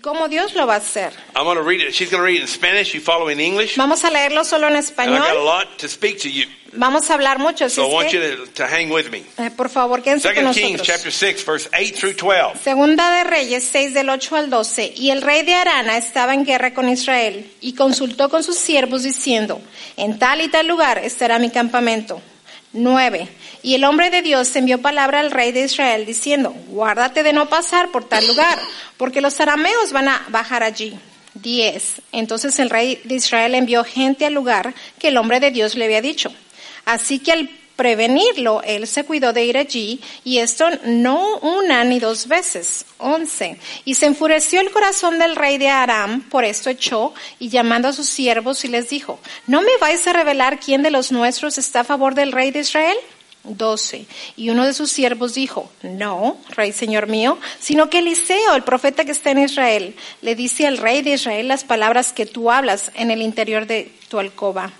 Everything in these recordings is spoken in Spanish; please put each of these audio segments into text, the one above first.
cómo Dios lo va a hacer. I'm going to read it. She's going to read it in Spanish. You follow in English. Vamos a leerlo solo en And I got a español. lot to speak to you. Vamos a hablar mucho, así So I es want que, you to hang with me. por favor, quédense con 2 Kings nosotros. chapter 6, verse 8 through 12. Segunda de Reyes 6 del 8 al 12. Y el rey de Arana estaba en guerra con Israel y consultó con sus siervos diciendo, en tal y tal lugar estará mi campamento. 9. Y el hombre de Dios envió palabra al rey de Israel diciendo, guárdate de no pasar por tal lugar, porque los arameos van a bajar allí. 10. Entonces el rey de Israel envió gente al lugar que el hombre de Dios le había dicho. Así que al prevenirlo, él se cuidó de ir allí, y esto no una ni dos veces. 11. Y se enfureció el corazón del rey de Aram, por esto echó, y llamando a sus siervos y les dijo, ¿no me vais a revelar quién de los nuestros está a favor del rey de Israel? 12. Y uno de sus siervos dijo, no, rey señor mío, sino que Eliseo, el profeta que está en Israel, le dice al rey de Israel las palabras que tú hablas en el interior de tu alcoba.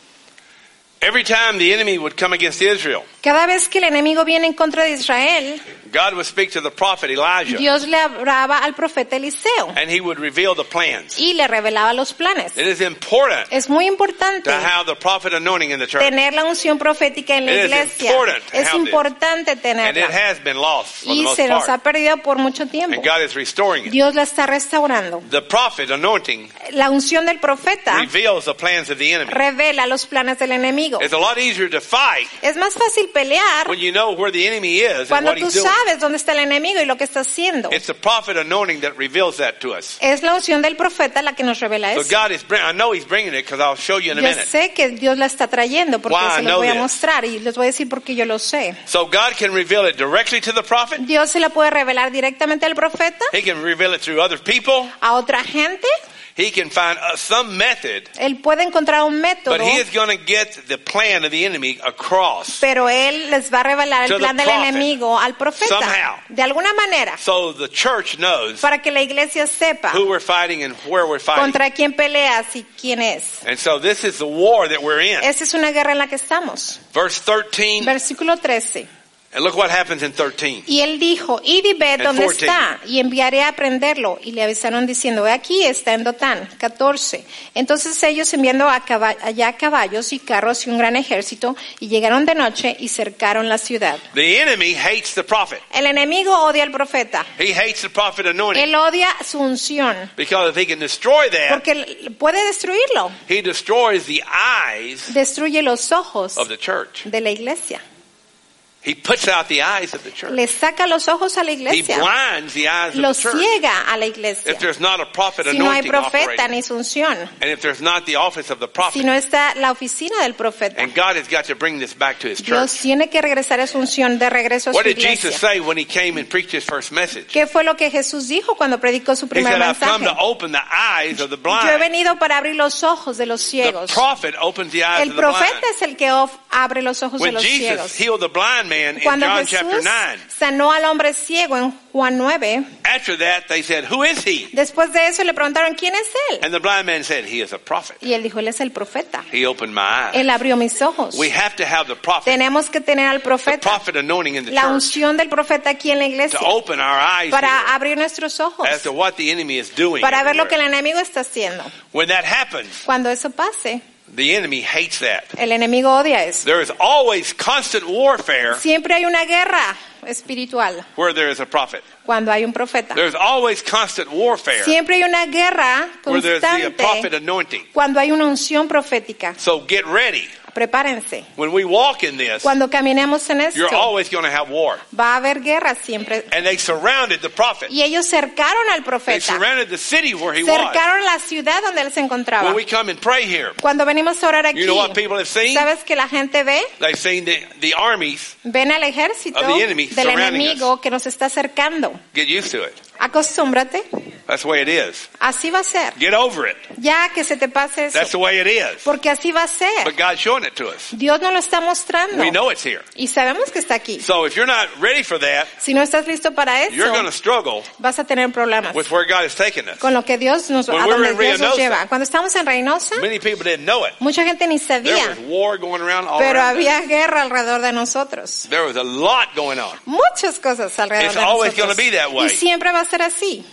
Every time the enemy would come against Israel, Cada vez que el enemigo viene en contra de Israel, God would speak to the prophet Elijah, Dios le hablaba al profeta Eliseo and he would reveal the plans. y le revelaba los planes. It is important Es muy importante to have the prophet anointing in the church. tener la unción profética en la It is iglesia. important to Es have this. importante And it tenerla. has been lost for the Y most se nos ha part. perdido por mucho tiempo. And God is restoring it. Dios la está restaurando. The prophet anointing La unción del profeta reveals the plans of the enemy. revela los planes del enemigo. It's a lot easier to fight Es más fácil pelear when you know where the enemy is and cuando what tú he's doing. sabes dónde está el enemigo y lo que está haciendo. It's the prophet anointing that reveals that to us. Es la unción del profeta la que nos revela So eso. God is I know he's bringing it because I'll show you in a Yo minute. sé que Dios la está trayendo porque Why I se los know voy a this. mostrar y les voy a decir porque yo lo sé. So God can reveal it directly to the prophet. Dios se la puede revelar directamente al profeta, He can reveal it through other people. a otra gente. He can find some method, Él puede encontrar un método, but he is going to get the plan of the enemy across. pero él les va a revelar To el plan the del prophet. enemigo al profeta. Somehow. De alguna manera, So the church knows para que la iglesia sepa who we're fighting and where we're fighting. contra quién peleas y quién es. And so this is the war that we're in. Esa es una guerra en la que estamos. Verse 13, Versículo 13. and look what happens in 13. Y él dijo, id y ved And dónde 14. está, y enviaré a prenderlo. Y le avisaron diciendo, aquí está en Dotán. 14. Entonces ellos enviando allá caballos y carros y un gran ejército, y llegaron de noche y cercaron la ciudad. The enemy hates the prophet. El enemigo odia al profeta. He hates the prophet anointing. Él odia su unción, Because if he can destroy that, porque puede destruirlo. he destroys the eyes Destruye los ojos of the church. de la iglesia. He puts out the eyes of the church. Le saca los ojos a la He iglesia. blinds the eyes of the Los church. ciega a la iglesia. If there's not a prophet Si no hay anointing profeta operating, ni su unción. and if there's not the office of the Si prophet, no está la oficina del profeta. and God has got to bring this back to his Dios church. tiene que regresar a su unción de regreso a What su did Jesus iglesia. say when he came and preached his first message? ¿Qué fue lo que Jesús dijo cuando predicó su He primer said, I've come mensaje? to open the eyes of the Yo he blind. venido para abrir los ojos de los The ciegos. prophet opens the eyes El of the blind. profeta es el que abre los ojos de When los Jesus ciegos. healed the blind man in Cuando John chapter Jesús 9, sanó al hombre ciego en Juan 9, after that they said, who is he? después de eso le preguntaron, ¿quién es él? And the blind man said, he is a prophet. Y él dijo, él es el profeta. He opened my eyes. Él abrió mis ojos. We have to have the prophet Tenemos que tener al the profeta, prophet anointing in the la church unción del profeta aquí en la iglesia, to open our eyes para abrir nuestros ojos, as to what the enemy is doing. para ver lo que el everywhere. enemigo está haciendo. When that happens, Cuando eso pase, the enemy hates that. el enemigo odia eso. There is always constant warfare Siempre hay una guerra espiritual where there is a prophet. cuando hay un profeta. There's always constant warfare Siempre hay una guerra where there's the prophet constante anointing. cuando hay una unción profética. So get ready. Prepárense. When we walk in this, Cuando caminemos en esto, you're always going to have war. va a haber guerra siempre. And they surrounded the prophet. Y ellos cercaron al They profeta. surrounded the city where he was. Cercaron la ciudad donde él se encontraba. When we come and pray here, Cuando venimos a orar aquí, you know what people have seen? ¿sabes que la gente ve? They've seen the armies. Ven al ejército Of the enemy del surrounding enemigo que nos está acercando. Get used to it. Acostúmbrate. That's the way it is. Así va a ser. Get over it. Ya que se te pase That's the eso. way it is. Porque así va a ser. But God's showing it to us. Dios nos lo está mostrando. We know it's here. Y sabemos que está aquí. So if you're not ready for that, Si no estás listo para you're going to eso, struggle vas a tener problemas with where God is taking us. con lo que Dios nos, When a we were donde in Dios nos Reynosa, lleva. Cuando estamos en Reynosa, Many people didn't know it. mucha gente ni There sabía, was war going around all pero around us. había guerra alrededor de nosotros. There was a lot going on. Muchas cosas alrededor It's de always going to nosotros. be that way. Y siempre va a ser así.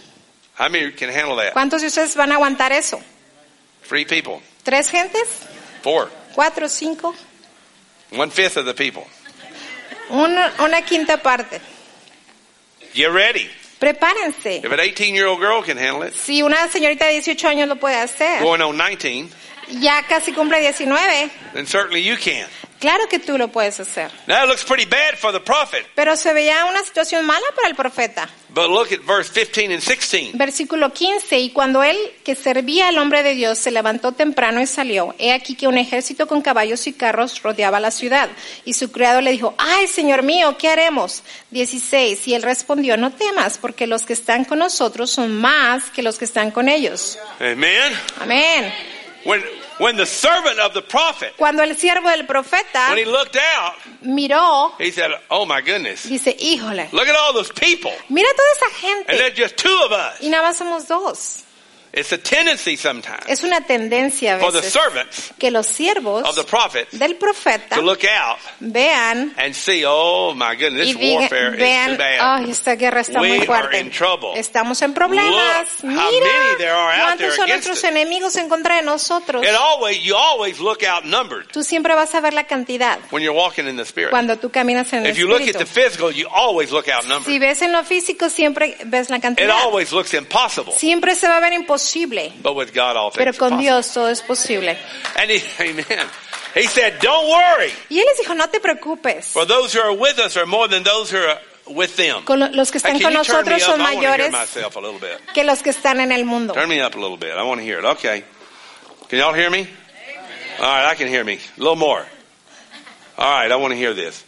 How many can handle that? ¿Cuántos de ustedes van a aguantar eso? 3 people. 3 gentes, 4. 4, 5, 1/5 of the people. una quinta parte. Get ready. Prepárense. If an 18-year-old girl can handle it, Si una señorita de 18 años lo puede hacer, going on 19, ya casi cumple 19, then certainly you can. claro que tú lo puedes hacer. Now it looks pretty bad for the prophet. Pero se veía una situación mala para el profeta. But look at verse 15 and 16. Versículo 15, y cuando él, que servía al hombre de Dios, se levantó temprano y salió, he aquí que un ejército con caballos y carros rodeaba la ciudad. Y su criado le dijo, ay, señor mío, ¿qué haremos? 16, y él respondió, no temas, porque los que están con nosotros son más que los que están con ellos. Amen. Amén. When the servant of the prophet, Cuando el siervo del profeta when he looked out, miró, he said, oh my goodness, dice, híjole, look at all those people. mira toda esa And gente. there's just 2 of us. Y nada más somos 2. It's a tendency sometimes Es una tendencia a for the veces servants que los siervos of the prophet del profeta to look out vean and see, oh my goodness, y this warfare is vean, too bad. ay, esta guerra está We muy are fuerte. in trouble. Estamos en problemas. Look how many there are Mira out there cuántos son against nuestros us. enemigos en contra de nosotros. You always look outnumbered Tú siempre vas a ver la cantidad when you're walking in the Spirit. cuando tú caminas en el If you look at Espíritu. the physical, you always look outnumbered. Si ves en lo físico, siempre ves la It cantidad. always looks impossible. Siempre se va a ver imposible. But with God, all Pero things are con possible. Dios todo es posible. And amen. He said, don't worry, Y él les dijo, no te preocupes. for those who are with us are more than those who are with them. Los que Hey, están can con you turn me nosotros up? son I want to hear mayores myself a little bit. que los que están en el mundo. Turn me up a little bit. I want to hear it. Okay. Can y'all hear me? All right, I can hear me. A little more. All right, I want to hear this.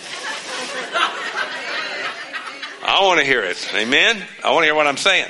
I want to hear it. Amen? I want to hear what I'm saying.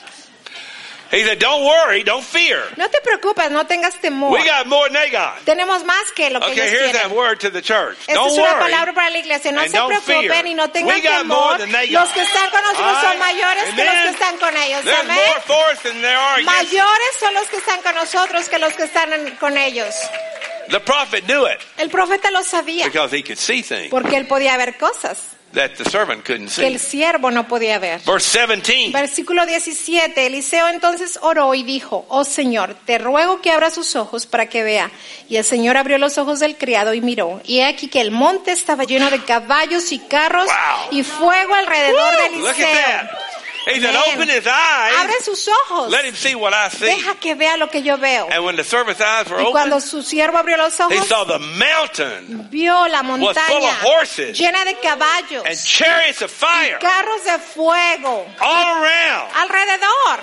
He said, don't worry, don't fear. No te preocupes, no tengas temor. We got more than they got. Tenemos más que lo que Okay, ellos here's that tienen. word to the church. Esta Don't es una worry. palabra para la iglesia. No and se don't preocupen fear. y no tengan We got more temor. than they Los got. que están con nosotros All son right? mayores que los que Amen. están con ellos. There's Amén. more for us than there are against us. Mayores son los que están con nosotros que los que están con ellos. The prophet knew it El profeta lo sabía because he could see things porque él podía ver cosas that the servant couldn't que el see. siervo no podía ver. Verse 17. Versículo 17, Eliseo entonces oró y dijo, oh Señor, te ruego que abra sus ojos para que vea. Y el Señor abrió los ojos del criado y miró. Y he aquí que el monte estaba lleno de caballos y carros Wow. y fuego alrededor de Look at Eliseo. that. He said, Amén. open his eyes. Abre sus ojos. Let him see what I see. Deja que vea lo que yo veo. And when the servant's eyes were Y open, cuando su siervo abrió los he ojos, saw the mountain vio la was full montaña of horses llena de caballos and chariots of y fire carros de fuego all around. alrededor.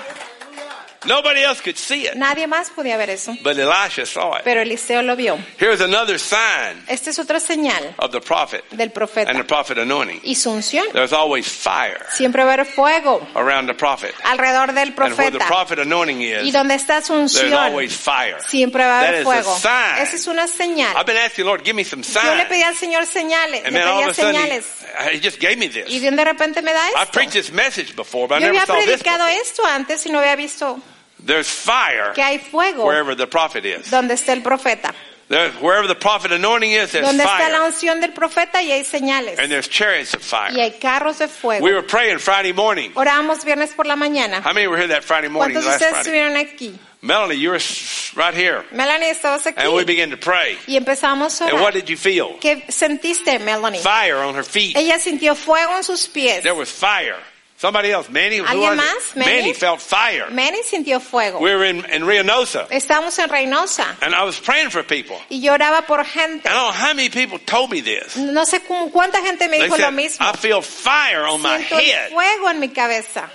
Nobody else could see it, Nadie más podía ver eso, but Elisha saw it. pero Eliseo lo vio. Here's another sign Esta es otra señal of the prophet del profeta and the prophet anointing. y su unción. There's always fire Siempre va a haber fuego around the prophet. alrededor del And where the profeta. prophet anointing Y is, donde está su there's unción, always fire. siempre va a That haber is fuego. a sign. Esa es una señal. I've been asking, Lord, give me some Yo le signs. pedí al Señor señales, And le then all pedía of a sudden, señales. he just gave me Y this. de repente me da I esto. preached this message before, but I Yo never había saw this predicado before. esto antes y no había visto There's fire que hay fuego wherever the prophet is. donde está el profeta. Wherever the prophet anointing is, there's Donde está la fire. unción del profeta y hay señales. And there's chariots of Y fire. hay carros de fuego. We were praying Friday morning. Oramos viernes por la mañana. How many were here that Friday morning, ¿Cuántos de last ustedes Friday? estuvieron aquí? Melanie, you were right here. Melanie, estabas aquí. And we began to pray. Y empezamos a And what orar. did you feel? ¿Qué sentiste, Melanie? Fire on her feet. Ella sintió fuego en sus pies. There was fire. Somebody else, Manny, who ¿Alguien was más? it? Manny? Manny felt fire. Manny sintió fuego. We were in Reynosa, Estamos en Reynosa and I was praying for people. y yo oraba por gente. I don't know how many people told me this. No sé cuánta gente me They dijo lo said, mismo. I feel fire on my Siento el head. fuego en mi cabeza.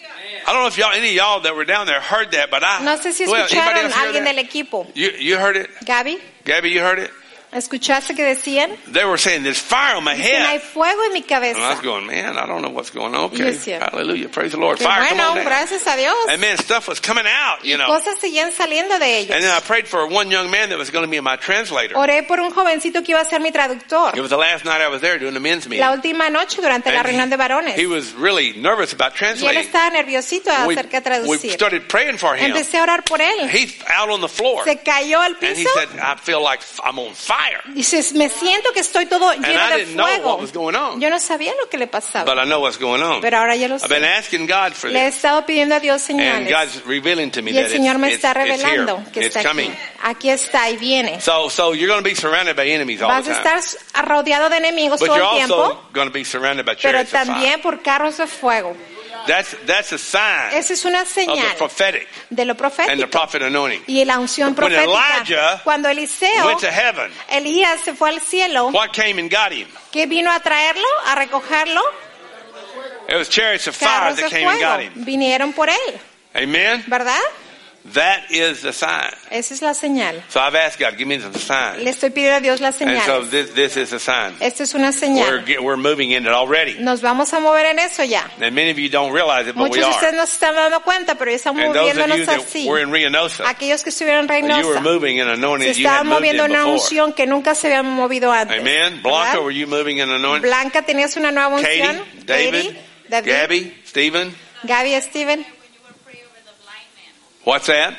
I don't know if any of y'all that were down there heard that, but I... No sé si Well, anybody escucharon else a hear alguien that? del equipo. You heard it? Gaby, Gabby, you heard it? ¿escuchaste que decían? They were saying, there's fire on my Dicen, hay head. fuego en mi And I was cabeza. going, man, I don't know what's going on. Okay, Yes, yeah. hallelujah, praise the Lord. Qué Fire, come bueno, on down. gracias a Dios. And man, stuff was coming out, you know. Cosas seguían saliendo de ellos. And then I prayed for one young man that was going to be my translator. Oré por un jovencito que iba a ser mi traductor. It was the last night I was there doing the men's meeting. La última noche durante la And reunión de varones. he was really nervous about Y él translating. estaba nerviosito We acerca de we traducir. started praying for him. Empecé a orar por él. He's out on the floor. Se cayó al And he piso said, I feel like I'm on y fire. Dices, me siento que estoy todo And lleno I de didn't know fuego. what was going on. Yo no sabía lo que le pasaba, But I know what's going on. pero ahora ya lo I've been sé. asking God for Le he this. estado pidiendo a Dios And señales. God's revealing to me Y el that Señor me está it's here. revelando que It's está coming. aquí. Aquí está y viene. So you're going to be surrounded by enemies all Vas the a time. estar rodeado de enemigos But todo you're el tiempo, also going to be surrounded by pero chariots of fire. también por carros de fuego. That's a sign Esa es una of the señal prophetic de lo and the profético prophet anointing. y la unción When profética. Elijah Cuando Eliseo, went to heaven, Elías se fue al cielo, what came and got him? ¿qué vino a traerlo, a recogerlo? It was chariots of fire Carros de that came and got fuego. him. Vinieron por él, Amen? ¿verdad? That is the sign. Esa es la señal. So I've asked God, give me the sign. Le estoy pidiendo a Dios las And so señales. this is a sign. Esta es una señal. We're moving in it already. Nos vamos a mover en eso ya. And many of you don't realize it, but we Muchos de ustedes are. no se están dando cuenta, pero ya estamos And those of you moviéndonos that así. were in Reynosa, Aquellos que estuvieron en you were Reynosa moving in se anointing you estaban had moved moviendo in en una before. unción que nunca se habían movido antes. Amen. Blanca, ¿verdad? were you moving in anointing? Blanca, ¿tenías una nueva unción? Katie, David, David, Gabby, Stephen. Gaby, Steven. What's that?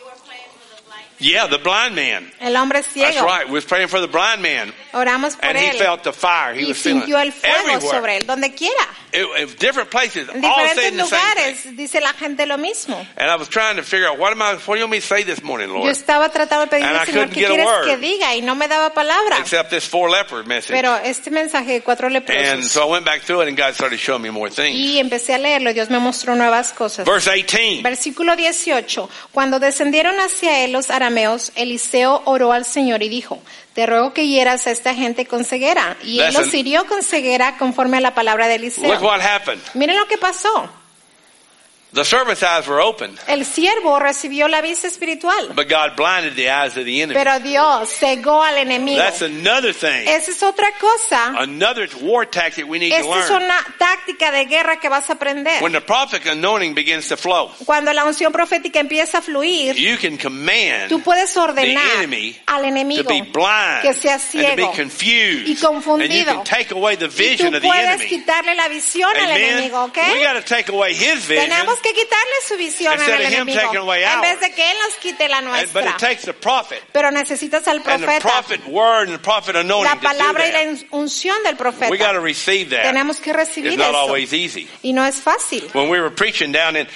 Yeah, the blind man. El hombre That's ciego. right. We was praying for the blind man. Oramos por And he él. felt the fire. He Y was feeling sintió el it fuego everywhere. sobre él, donde quiera. It different places, En all diferentes saying the same lugares thing. dice la gente lo mismo. And I was trying to figure out what do you want me to say this morning, Yo Lord? estaba tratando de pedirle And I al Señor couldn't qué get a quieres word. que diga y no me daba palabra. Except this 4 leper message. Pero este mensaje de 4 And leprosos. so I went back through it and God started showing me more things. Y empecé a leerlo y Dios me mostró nuevas cosas. Verse 18. Versículo 18. Cuando descendieron hacia él los arameos, Eliseo oró al Señor y dijo, te ruego que hieras a esta gente con ceguera. Y él Listen. los hirió con ceguera conforme a la palabra de Look Eliseo. what happened. Miren lo que pasó. The servant's eyes were open, El siervo recibió la vista espiritual, but God blinded the eyes of the enemy. pero Dios cegó al enemigo. That's another thing. Esa es otra cosa. Another war tactic we need to Esta es learn. una táctica de guerra que vas a aprender. When the prophetic anointing begins to flow, Cuando la unción profética empieza a fluir, you can command tú puedes ordenar the enemy al to enemigo be blind que sea and to ciego be confused. y confundido. And you can take away the y vision tú of the puedes enemy. quitarle la visión al Amen. enemigo, ¿ok? We got to take away his vision. Tenemos que quitarle su visión Instead al of him enemigo taking away en vez ours. de que él nos quite la But nuestra. it takes the prophet Pero necesitas al and the profeta, prophet word and the prophet anointing la to do palabra y that. la unción del We got to profeta. receive that. Tenemos que It's recibir not eso. always easy. Y no es fácil. When we were preaching down in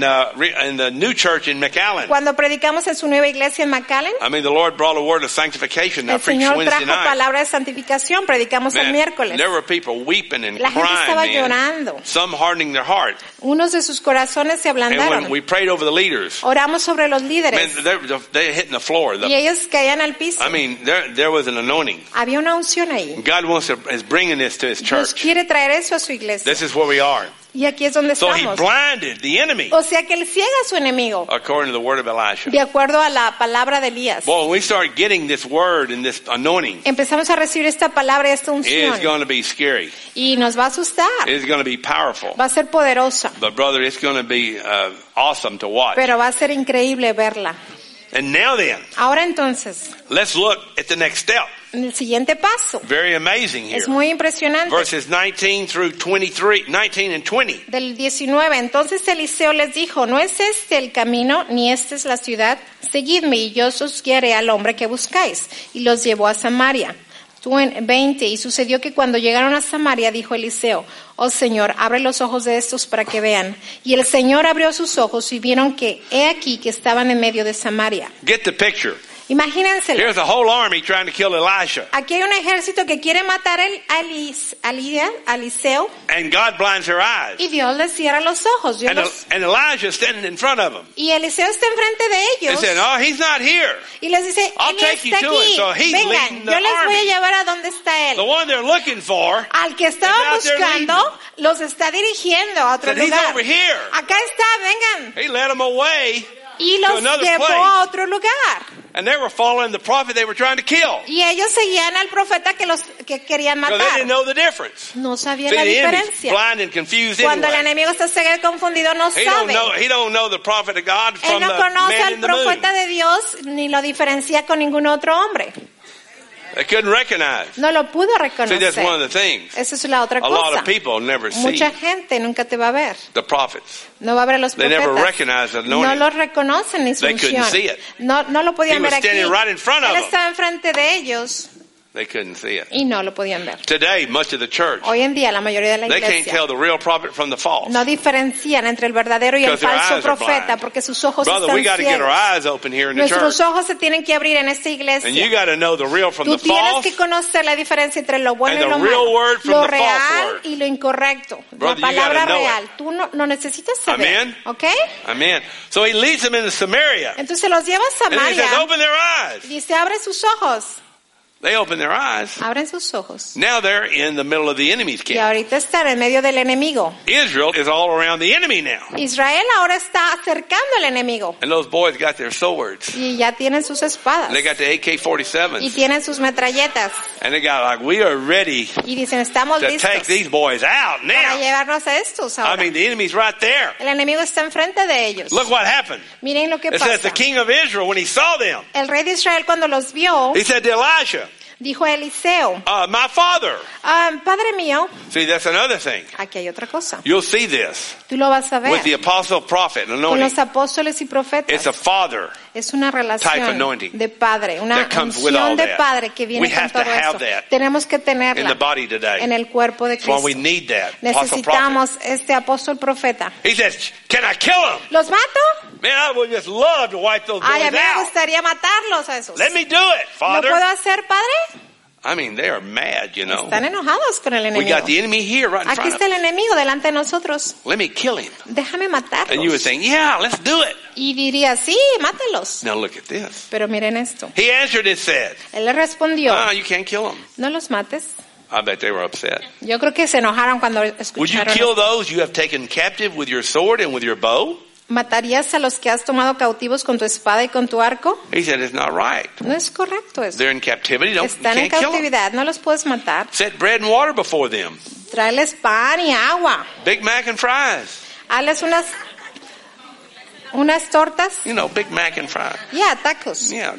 the new church in McAllen, Cuando predicamos en su nueva iglesia en McAllen, I mean, the Lord brought a word of sanctification. I el preached Señor Wednesday trajo night. palabra de santificación, predicamos el Man, miércoles. there were people weeping and La gente estaba crying, man. llorando. Some hardening their heart. Unos de sus corazones se And when ablandaron. we prayed over the leaders, Oramos sobre los man, líderes they're hitting the floor. y ellos caían al piso. I mean, there was an anointing. Había una unción ahí. God is bringing this to His Dios church. quiere traer eso a su iglesia. This is where we are. Y aquí es donde So He estamos. blinded the enemy, O sea que él ciega a su enemigo, according to the word of Elisha. de acuerdo a la palabra de Elías. Boy, when we start getting this word and this anointing, Empezamos a recibir esta palabra y esta it is unción. going to be scary. Y nos va a asustar. It is going to be powerful. Va a ser poderosa. But brother, it's going to be awesome to watch. Pero va a ser increíble verla. And now then, Ahora entonces, let's look at the next step. el siguiente paso. Very amazing here. Es muy impresionante. Verses 19 through 23, 19 and 20. Del 19. Entonces Eliseo les dijo, no es este el camino, ni esta es la ciudad. Seguidme y yo os guiaré al hombre que buscáis. Y los llevó a Samaria. 20. Y sucedió que cuando llegaron a Samaria, dijo Eliseo, oh Señor, abre los ojos de estos para que vean. Y el Señor abrió sus ojos y vieron que, he aquí, que estaban en medio de Samaria. Get the picture. Imagínenselo. Here's a whole army trying to kill Elisha. Aquí hay un ejército que quiere matar a Eliseo And God blinds her eyes. y Dios les cierra los ojos. And Elijah standing in front of them. Y Eliseo está enfrente de They ellos said, oh, he's not here. y les dice, I'll él take you está to it. aquí, So he's leading vengan, the yo les voy a army. llevar a donde está The él. one they're looking for, Al que estaba is out there buscando, los está dirigiendo a otro said, he's lugar. over here. Acá está, vengan. He led them away. Y to los another llevó place. a otro lugar. And they were following the prophet they were trying to kill. Y ellos seguían al profeta que querían Because they matar. didn't know the difference. No sabían See, la the enemy's diferencia. blind and confused Cuando el anyway. enemigo está ciego y confundido, no He sabe. don't know the prophet of God Él from no the conoce man al in the moon. profeta de Dios ni lo diferencia con ningún otro hombre. They couldn't recognize. No lo pudo See, that's one of reconocer. the things. Esa es la otra A lot cosa. of people never see Mucha gente nunca te va a ver. the prophets. No va a ver a los They never profetas. recognize the No anointing. los reconocen ni su They couldn't unción. see it. No lo He podían was ver aquí. standing right in front of Él them. estaba enfrente de ellos. They couldn't see it. y no lo podían ver. Today, much of the church, Hoy en día la mayoría de la they can't iglesia tell the real prophet from the false. no diferencian entre el verdadero y el Because their falso eyes are profeta blind. porque sus ojos Brother, we están got to get our ciegos. eyes open here in the church. Nuestros ojos se tienen que abrir en esta And you iglesia. got to know the real from Tú the tienes false. que conocer la diferencia entre lo bueno And y lo the real malo, word from lo the false real word. y lo incorrecto. Brother, La you gotta palabra know real. it. Tú no necesitas saber. Amen. ¿Ok? Amen. So he leads them into Samaria. Entonces los lleva a And he says, Samaria open their eyes. y dice, abre sus ojos. They open their eyes. Abren sus ojos. Now they're in the middle of the enemy's Y camp. ahorita están en medio del enemigo. Israel is all around the enemy now. Israel ahora está acercando al enemigo. And those boys got their swords. Y ya tienen sus espadas. They got the Y AK-47s. tienen sus metralletas. And they got like, we are ready Y dicen, estamos to take listos these boys out para now. llevarnos a estos I ahora. mean, the enemy's right there. El enemigo está enfrente de ellos. Look what happened. Miren lo que It says pasa. the king of Israel, when he saw them, El rey de Israel cuando los vio, he said to Elisha, dijo a Eliseo, my father. Padre mío, See, that's another thing. aquí hay otra cosa. You'll see this Tú lo vas a ver with the apostle, prophet, and con los anointing. apóstoles y profetas. It's a father. Es una type relación anointing de padre, una that comes with all unción de that. padre que viene We con have to todo have eso. that Tenemos que in the tenerla body today. en el cuerpo de That's why we Cristo. need that. Apostle, prophet. Necesitamos este apóstol profeta. He says, can I kill him? ¿Los mato? Man, I would just love to wipe those Ay, a boys mí me out. gustaría matarlos a esos. Let me do it, ¿Lo Father. puedo hacer, padre? I mean, they are mad, you know. Están enojados con el We enemigo. got the enemy here right in Aquí front está of us. el enemigo delante de nosotros. Let me kill him. Déjame And you would matarlos. think, yeah, let's do it. Y diría, sí, mátalos. Now look at this. Pero miren esto. He answered and said, Él le respondió, you can't kill them. no los mates. I bet they were upset. Yo creo que se enojaron cuando Would you escucharon kill esto. those you have taken captive with your sword and with your bow? ¿Matarías a los que has tomado cautivos con tu espada y con tu arco? He said, it's not right. No es correcto eso. They're in captivity. You Están en can't kill them. cautividad, no los puedes matar. Set bread and water before them. Tráeles pan y agua. Big Mac and fries. Hazles unas tortas. You know, Big Mac and fries. Ya, tacos. Yeah.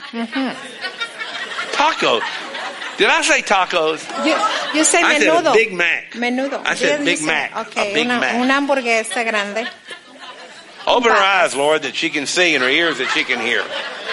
Tacos. Did I say tacos? Yo sé I said menudo. a Big Mac. Menudo. I said Dios Big dice, Mac. Okay, A Big Mac. una hamburguesa grande. Open her eyes, Lord, that she can see, and her ears that she can hear.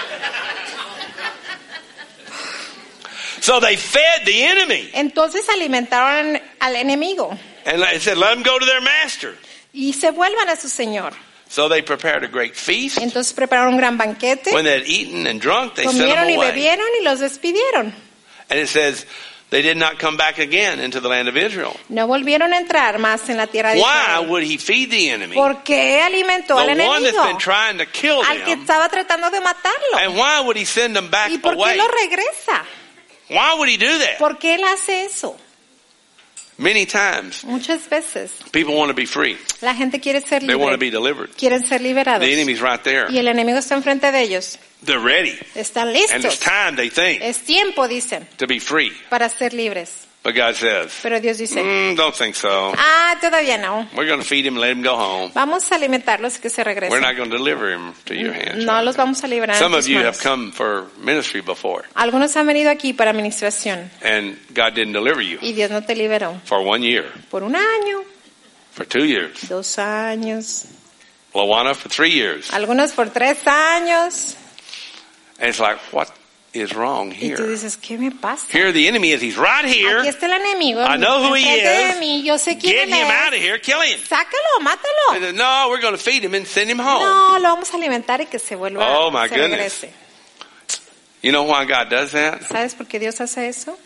So they fed the enemy. Entonces alimentaron al enemigo And it said, let them go to their master. y se vuelvan a su señor. So they prepared a great feast. Entonces prepararon un gran banquete, When they had eaten and drunk, they sent comieron them y away. bebieron y los despidieron. And it says, they did not come back again into the land of Israel. No volvieron a entrar más en la tierra de Why Israel. would he feed the enemy? ¿Por qué alimentó al The one that's enemigo? been trying to kill Al que them. estaba tratando de matarlo. And why would he send them back ¿Y por qué away? lo regresa? Why would he do that? ¿Por qué él hace eso? Many times, Muchas veces people want to be free. la gente quiere ser They want to be libre. delivered. Quieren ser liberados. The enemy's right there. Y el enemigo está enfrente de ellos. They're ready. Están And it's listos. time, they think, Es tiempo, dicen, to be free. para ser libres. But God says, Pero Dios dice, don't think so. todavía no. We're going to feed him and let him go home. Vamos a alimentarlos y que se We're regresen. not going to deliver him to your hands. No los vamos a liberar en Some of tus you manos. have come for ministry before, Algunos han venido aquí para administración and God didn't deliver you y Dios no te liberó. for 1 year, Por 1 año, for 2 years, 2 años, Lawana for 3 years. algunos por 3 años. And it's like, what is wrong Y tú here? dices, ¿qué me pasa? Here the enemy is. He's right here. Aquí está el enemigo. I know who he enfrente is. de mí. Yo sé Get quién him él out of es. here. Kill him. Sácalo, He mátalo. said, no, we're going to feed him and send him home. No, lo vamos a alimentar y que se vuelva, Oh, my se goodness. regrese. You know why God does that? ¿Sabes por qué Dios hace eso?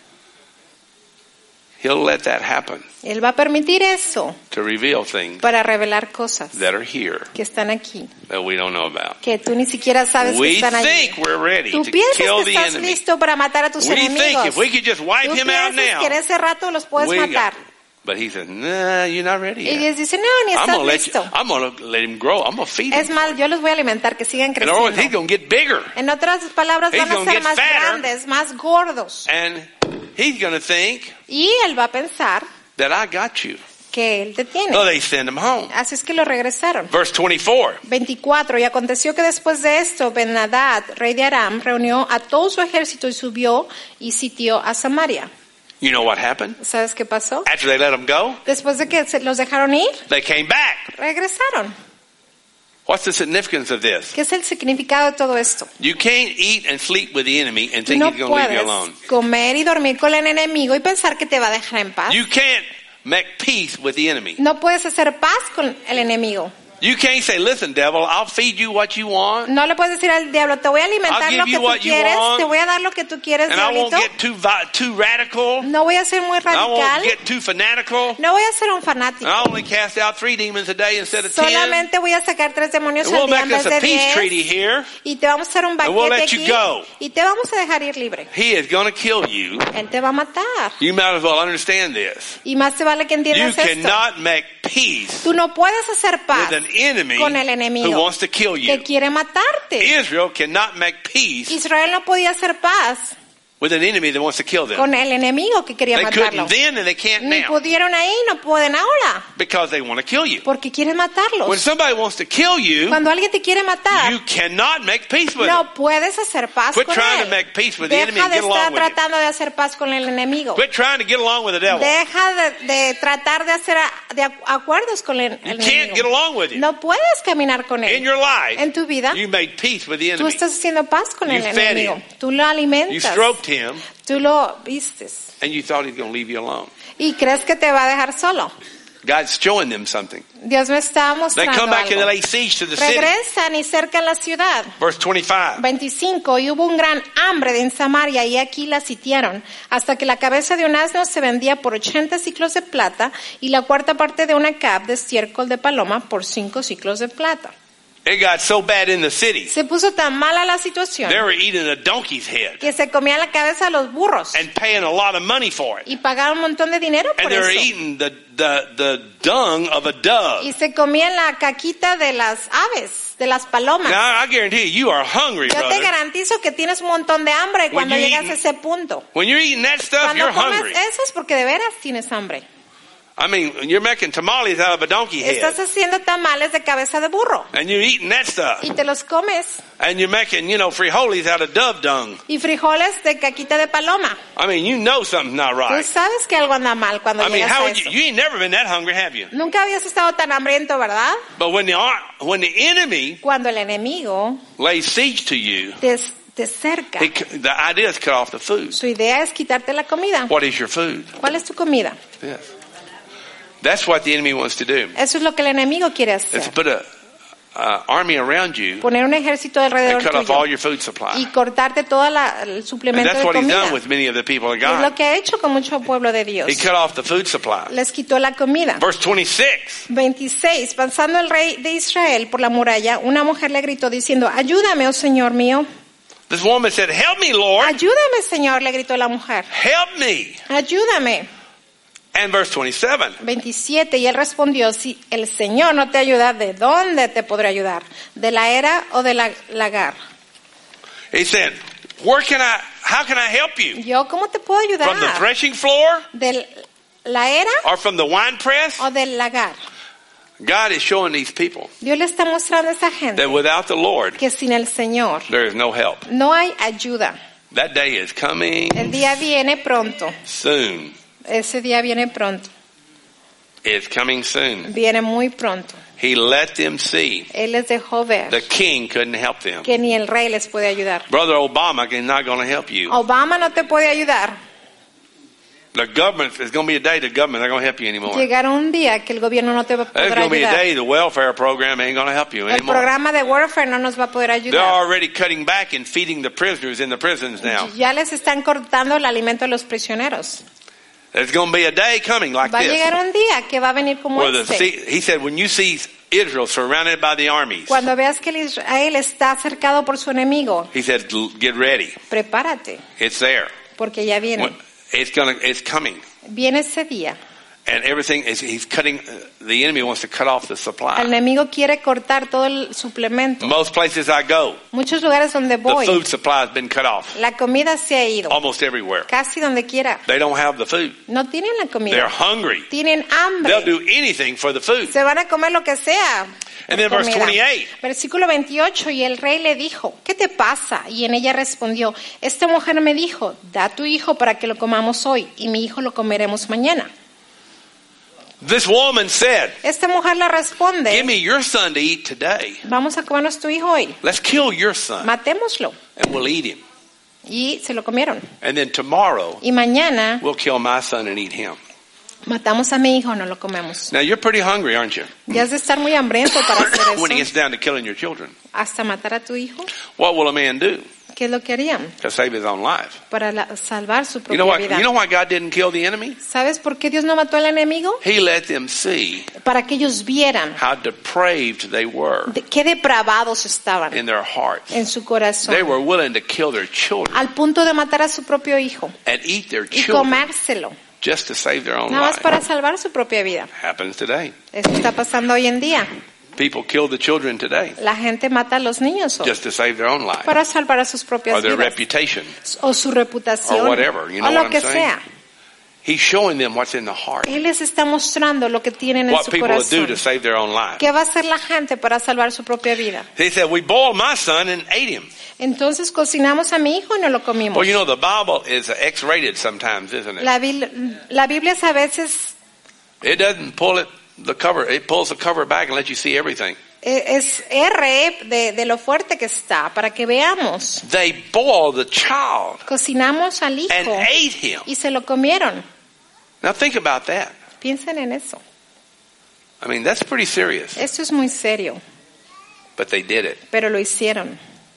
He'll let that happen Él va a permitir eso to reveal things para revelar cosas that are here que están aquí, that we don't know about. que tú ni siquiera sabes que We están allí. think we're ready Tú to piensas kill que the estás enemy. listo para matar a tus We think enemigos. if we could just wipe Tú him out piensas que en now. ese rato los puedes we matar. But he says, nah, you're not ready Y yet. Dios dice, no, ni I'm estás going listo. to let him grow. I'm going to feed Es him. más, yo los voy a alimentar, que sigan In other words, he's creciendo. going to get bigger. En otras palabras, He's van a gonna ser get más fatter. grandes, más gordos. And he's going to think Y él va a pensar that I got you. que él te tiene. So they send him home. Así es que lo regresaron. Verse 24. 24. Y aconteció que después de esto, Ben-Hadad, rey de Aram, reunió a todo su ejército y subió y sitió a Samaria. You know what happened? ¿Sabes qué pasó? After they let him go, Después de que los dejaron ir, they came back. regresaron. What's the significance of this? ¿Qué es el significado de todo esto? You can't eat and sleep with the enemy and Tú think no he's going to leave you puedes alone. comer y dormir con el enemigo y pensar que te va a dejar en paz. You can't make peace with the enemy. No puedes hacer paz con el enemigo. You can't say, listen, devil, I'll feed you what you want, No le puedes decir al diablo, te voy a alimentar I'll lo give que you what tú you quieres, want, te voy a dar lo que tú quieres, and I won't diablito. get too radical. No voy a ser muy I won't radical. get too fanatical. No voy a ser un fanático. I only cast out 3 demons a day instead of 10. Solamente voy a sacar 3 demonios And al we'll día en make us vez a de peace treaty 10. here. Y te vamos a hacer un And we'll banquete let you aquí. go. Y te vamos a dejar ir libre. He is going to kill you. Él te va a matar. You might as well understand this. Y más te vale que You entiendas esto. cannot make peace Tú no puedes hacer paz with an enemy con el who enemigo wants to kill que you. quiere matarte. Israel cannot make peace Israel no podía hacer paz with an enemy that wants to kill them. con el enemigo que quería They matarlo. couldn't then and they can't Ni now pudieron ahí, no pueden ahora, because they want to kill you. porque quieren When matarlos. somebody wants to kill you, Cuando alguien te quiere matar, you cannot make peace with them. no puedes hacer paz Quit con trying to él. make peace with the enemy Deja and de get along estar with it. tratando de hacer paz con el enemigo. Quit trying to get along with the devil. Deja de tratar de hacer acuerdos con el You can't get enemigo. along with him. No puedes caminar con In él. your life, En tu vida, you made peace with the tú enemy. estás haciendo paz con You el fed enemigo. him. Tú lo You alimentas. stroked him, Tú lo vistes. and you thought he's going to leave you alone. Y crees que te va a dejar solo. God's showing them something. Dios me está They mostrando come back and algo. lay siege to the city. Regresan y cercan la ciudad. Verse 25. 25. Y hubo un gran hambre en Samaria y aquí la sitiaron, hasta que la cabeza de un asno se vendía por 80 ciclos de plata y la cuarta parte de una cab de estiércol de paloma por 5 ciclos de plata. It got so bad in the city, Se puso tan mala la situación they were eating a donkey's head que se comían la cabeza a los burros and paying a lot of money for it. y pagaron un montón de dinero And por they were eso. eating the dung of a dove. Y se comían la caquita de las aves, de las palomas. Now, I guarantee you are hungry, Yo te brother. garantizo que tienes un montón de hambre cuando you llegas eat- a ese punto. When you're eating that stuff, Cuando you're comes hungry. eso es porque de veras tienes hambre. I mean, you're making tamales out of a donkey Estás head. haciendo tamales de cabeza de burro And you're eating that stuff. y te los comes. And you're making, frijoles out of dove dung. Y frijoles de caquita de paloma. I mean, you know something's not Tú right. sabes que algo anda mal cuando I mean, llegas how a would eso. you ain't never been that hungry, have you? Nunca habías estado tan hambriento, ¿verdad? But when the enemy Cuando el enemigo lays siege to you, te cerca, the idea is cut off the food. su idea es quitarte la comida. What is your food? ¿Cuál es tu comida? Yes. That's what the enemy wants to do. Eso es lo que el enemigo quiere Is hacer. put a army around you Poner un ejército and alrededor cut off all tuyo your food supply. y cortarte todo el And suplemento that's de what he's comida. done with many of the people of Es lo God. que ha hecho con mucho pueblo de Dios. He cut off the food supply. Les quitó la comida. Verse 26. 26. Pasando el rey de Israel por la muralla, una mujer le gritó diciendo, ayúdame, oh Señor mío. This woman said, help me, Lord. Ayúdame, Señor, le gritó la mujer. Help me. Ayúdame. And verse 27. 27. Y él respondió, si el Señor no te ayuda, ¿de dónde te podré ayudar? ¿De la era o de la lagar? He said, how can I help you? Yo, ¿cómo te puedo ayudar? From the threshing floor ¿De la era or from the wine press? o del lagar? God is showing these people Dios le está mostrando a esa gente that without the Lord, que sin el Señor there is no help. no hay ayuda. That day is coming El día viene pronto. soon. Ese día viene pronto. It's coming soon. Viene muy pronto. He let them see Él les dejó ver the king couldn't help them. que ni el rey les puede ayudar. Brother Obama is not going to help you. Obama no te puede ayudar. The government, there's going to be a day the government not going to help you anymore. Llegará un día que el gobierno no te There's podrá going to be a ayudar. day the welfare program ain't going to help you El anymore. programa de warfare no nos va a poder They're ayudar. already cutting back and feeding the prisoners in the prisons now. Ya les están cortando el alimento a los prisioneros. There's going to be a day coming like Va a this. llegar un día que va a venir como Where este. he said, when you see Israel surrounded by the armies, Cuando veas que el Israel está cercado por su enemigo, he said, get ready. prepárate, It's there. porque ya viene. It's coming. Viene ese día. And everything is, he's cutting, the enemy wants to cut off the El supply. enemigo quiere cortar todo el suplemento. Most places I go, Muchos lugares donde the voy, food supply has been cut off. la comida se ha ido. Almost everywhere. Casi donde quiera. They don't have the food. No tienen la They're comida. hungry. Tienen They'll hambre. do anything for the food. Se van a comer lo que sea. And then verse Comida. 28. Versículo 28. Y el rey le dijo, ¿qué te pasa? Y en ella respondió, esta mujer me dijo, da tu hijo para que lo comamos hoy y mi hijo lo comeremos mañana. This woman said, Esta mujer le give responde, me your son to eat today. vamos a comernos tu hijo hoy, Let's kill your son matémoslo. and we'll eat him. Y se lo comieron. And then tomorrow Y mañana we'll kill my son and eat him. matamos a mi hijo, no lo comemos. Now you're pretty hungry, aren't you? Ya has de estar muy hambriento para hacer When it eso, gets down to killing your children. hasta matar a tu hijo. What will a man do ¿Qué es lo que harían? to save his own life? Para salvar su You know propia what? vida. Why God didn't kill the enemy? ¿Sabes por qué Dios no mató al enemigo? He let them see Para que ellos vieran how depraved they were qué depravados estaban in their hearts. en su corazón. They were willing to kill their children Al punto de matar a su propio hijo and eat their y children comérselo. just to save their own Nada más life. para salvar su propia vida. Happens today. Eso está pasando hoy en día. People kill the children today La gente mata a los niños hoy just to save their own life para salvar a sus or propias their vidas. reputation. O su reputación. or whatever, you know o lo what que I'm saying? sea. He's showing them what's in the heart. Él les está mostrando lo que tienen en What su people will do corazón. to save their own life. ¿Qué va a hacer la gente para salvar su propia vida? He said, we boiled my son and ate him. Entonces cocinamos a mi hijo y no lo comimos. Well, you know, the Bible is X-rated sometimes, isn't it? La Biblia es a veces It doesn't pull the cover. It pulls the cover back and lets you see everything. es R de lo fuerte que está, para que veamos. They boiled the child Cocinamos al and hijo ate him. y se lo comieron. Now think about that. Piensen en eso. I mean, that's pretty serious. Esto es muy serio, But they did it. pero lo hicieron.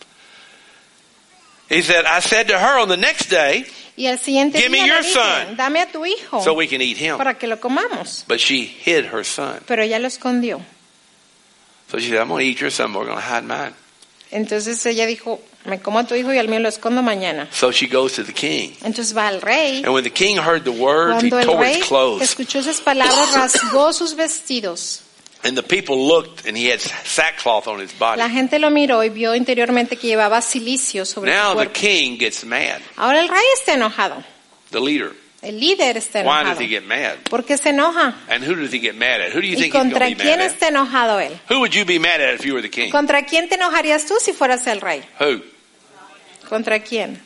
He said, I said to her on the next day, Y al siguiente Give me día your le dije, son. dame a tu hijo so we can eat him. para que lo comamos. But she hid her son. Pero ella lo escondió. So she said, I'm going to eat your son, but we're going to hide mine. Entonces ella dijo, me como a tu hijo y al mío lo escondo mañana. So she goes to the king. Entonces va al rey. And when the king heard the words, he Cuando el tore rey his clothes. escuchó esas palabras, rasgó sus vestidos. And the people looked, and he had sackcloth on his body. La gente lo miró y vio interiormente que llevaba cilicio sobre Now su the cuerpo. king gets mad. Ahora el rey está enojado. The leader. El líder está Why enojado. does he get mad? ¿Por qué se enoja? And who does he get mad at? Who do you ¿Y think he's going contra to be quién mad at? está enojado él? Who would you be mad at if you were the king? ¿Contra quién te enojarías tú si fueras el rey? Who? ¿Contra quién?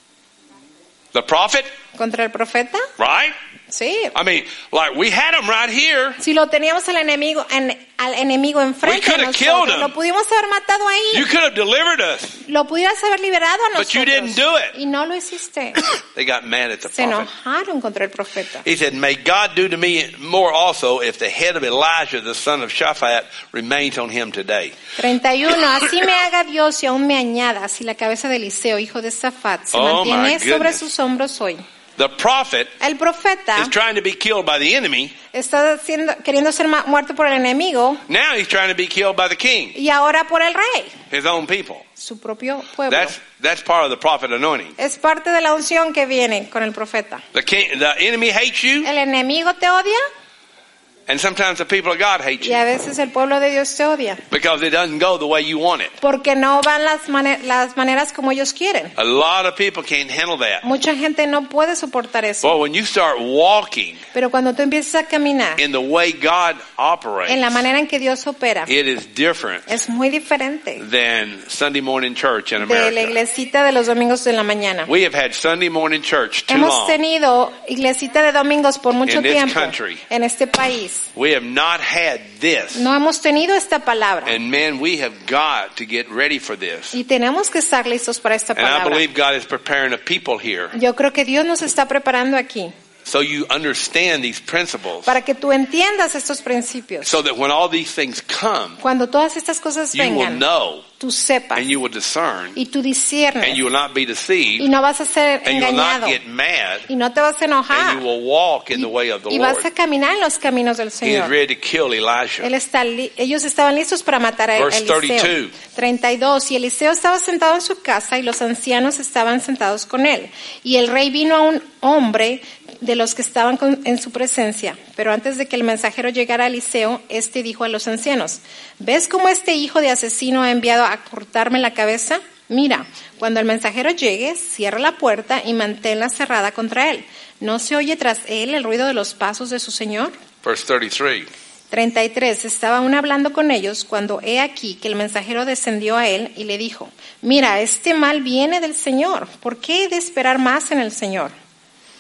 The prophet? ¿Contra el profeta? Right? Sí. I mean, like we had him right here. Si lo teníamos al enemigo enfrente We de could have killed nosotros, him. lo pudimos haber matado You ahí. could have delivered us. Lo pudieras haber liberado a But you didn't nosotros. do it. Y no lo hiciste. They got mad at the Se prophet. enojaron contra el profeta. He said, may God do to me more also if the head of Elijah, the son of Shaphat, remains on him today. 31. Así me haga Dios y aún me añada si la cabeza de Eliseo, hijo de Safat, se Oh, my mantiene sobre goodness. sus hombros hoy. The prophet El profeta is trying to be killed by the enemy. está queriendo ser muerto por el enemigo Now he's trying to be killed by the king, y ahora por el rey, his own people. su propio pueblo. That's part of the prophet anointing. Es parte de la unción que viene con el profeta. The enemy hates you, El enemigo te odia and sometimes the people of God hate y you a veces el pueblo de Dios te odia because it doesn't go the way you want it. porque no van las maneras como ellos quieren. A lot of people can't handle that. Mucha gente no puede soportar eso. Well, when you start walking Pero cuando tú empiezas a caminar in the way God operates, en la manera en que Dios opera, it is different es muy diferente than Sunday morning church in de la America. iglesita de los domingos de la mañana. We have had Sunday morning church too Hemos long. tenido iglesita de domingos por mucho In this tiempo country. en este país. We have not had this. No hemos tenido esta palabra And man, we have got to get ready for this. y tenemos que estar listos para esta And I palabra. believe God is preparing a people here Yo creo que Dios nos está preparando aquí so you understand these principles para que tú entiendas estos principios. so that when all these things come, Cuando todas estas cosas you will vengan, know tú sepas and you will discern y tú disciernes and you will not be y deceived no vas a ser and you will not engañado get mad y no te vas a and enojar you will walk in the way of the y vas Lord. a caminar en los caminos del He is Señor. ready to kill Elijah. Ellos estaban listos para matar a Verse Eliseo. 32. 32. Y Eliseo estaba sentado en su casa y los ancianos estaban sentados con él. Y el rey vino a un hombre de los que estaban en su presencia. Pero antes de que el mensajero llegara a Eliseo, este dijo a los ancianos, ¿ves cómo este hijo de asesino ha enviado a cortarme la cabeza? Mira, cuando el mensajero llegue, cierra la puerta y manténla cerrada contra él. ¿No se oye tras él el ruido de los pasos de su señor? Verse 33. 33. Estaba aún hablando con ellos cuando he aquí que el mensajero descendió a él y le dijo, mira, este mal viene del Señor. ¿Por qué he de esperar más en el Señor?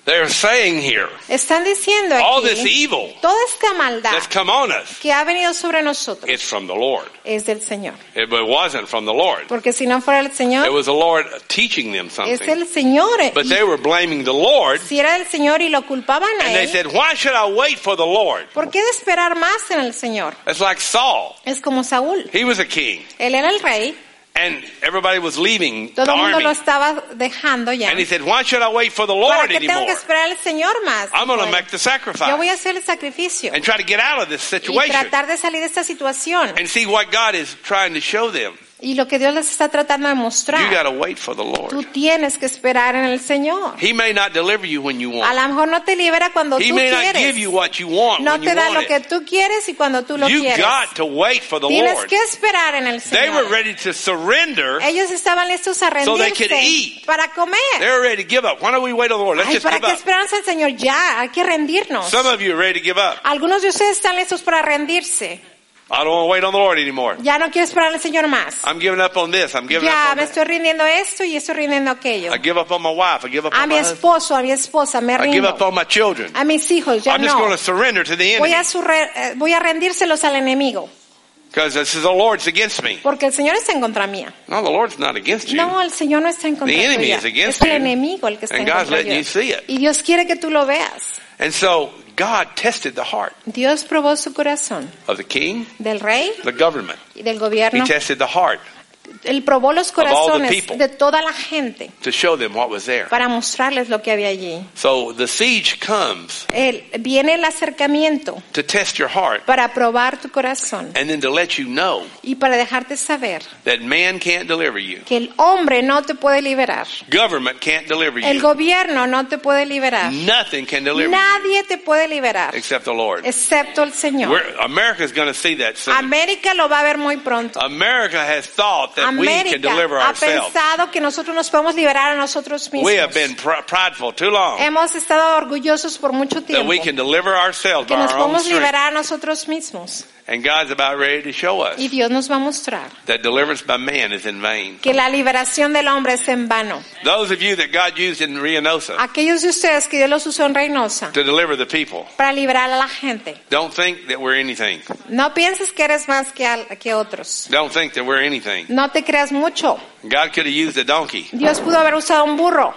They're saying here, Están diciendo all this aquí, evil toda esta maldad that's come on us, que ha venido sobre nosotros it's from the Lord. es del Señor. It wasn't from the Lord. Porque si no fuera el It Señor, was the Lord teaching them es something. el Señor. But Y they were blaming the Lord, si era el Señor y lo culpaban a and they él, said, why should I wait for the Lord? ¿por qué de esperar más en el Señor? It's like Saul. Es como Saúl. He was a king, Él era el rey, and everybody was leaving the todo el mundo lo army. estaba dejando ya. And he said, why should I wait for the ¿Para Lord qué tengo que anymore? esperar al Señor más? I'm going to Dijo él. make the sacrifice Yo voy a hacer el sacrificio and try to get out of this y situation tratar de salir de esta situación. and see what God is trying to show them. Y lo que Dios les está tratando de You got mostrar, to wait for the tú Lord. tienes que esperar en el Señor. He may not deliver you when you A want. lo mejor no te libera cuando He tú may not give quieres. you what you want No when you te da want lo que it. tú quieres y cuando tú lo You quieres. got to wait for the Tienes Lord. que esperar en el They were Señor. ready to surrender. Ellos estaban listos a So they could rendirse eat. para comer. They were ready to give up. Why don't we wait on the Lord? Let's Ay, just ¿para give qué up. esperamos al Señor? Ya, hay que rendirnos. Some of you are ready to give up. Algunos de ustedes están listos para rendirse. I don't want to wait on the Lord anymore. Ya no quiero esperar al Señor más. I'm giving up on this. I'm giving Ya up me on that. estoy rindiendo esto y estoy rindiendo aquello. I give up on my wife. I give up A on mi my husband. esposo, a mi esposa, me I give rindo. up on my children. A mis hijos, ya I'm just going no. to surrender to the Voy enemy. voy a rendírselos al enemigo. Because this is the Lord's against me. Porque el Señor está en contra mía. No, the Lord's not against you. No, el Señor no está en contra The enemy tuya. is against Es el you. enemigo el que está And en God's contra letting you tuya. see it. Y Dios quiere que tú lo veas. And so God tested the heart Dios probó su corazón of the king, del rey the government. y del He gobierno. tested the heart Él probó los all the corazones people. de toda la gente to show them what was there. para mostrarles lo que había allí. So the siege comes Viene el acercamiento to test your heart para probar tu corazón and then to let you know y para dejarte saber that man can't deliver you. que el hombre no te puede liberar. Government can't deliver El you. gobierno no te puede liberar. Nothing can deliver you Nadie te puede liberar except the Lord. excepto el Señor. America's going to see that soon. América lo va a ver muy pronto. America has thought that we can América deliver ha ourselves. pensado que nosotros nos podemos liberar a nosotros mismos. We have been prideful too long Hemos estado orgullosos por mucho that tiempo we can deliver ourselves by que nos our own podemos strength. liberar a nosotros mismos. And God's about ready to show us Y Dios nos va a mostrar that deliverance by man is in vain. que la liberación del hombre es en vano. Those of you that God used in Reynosa Aquellos de ustedes que Dios los usó en Reynosa to deliver the people, para liberar a la gente. don't think that we're anything. No pienses que eres más que otros. Don't think that we're anything. No te creas mucho. God could have used a donkey. Dios pudo haber usado un burro.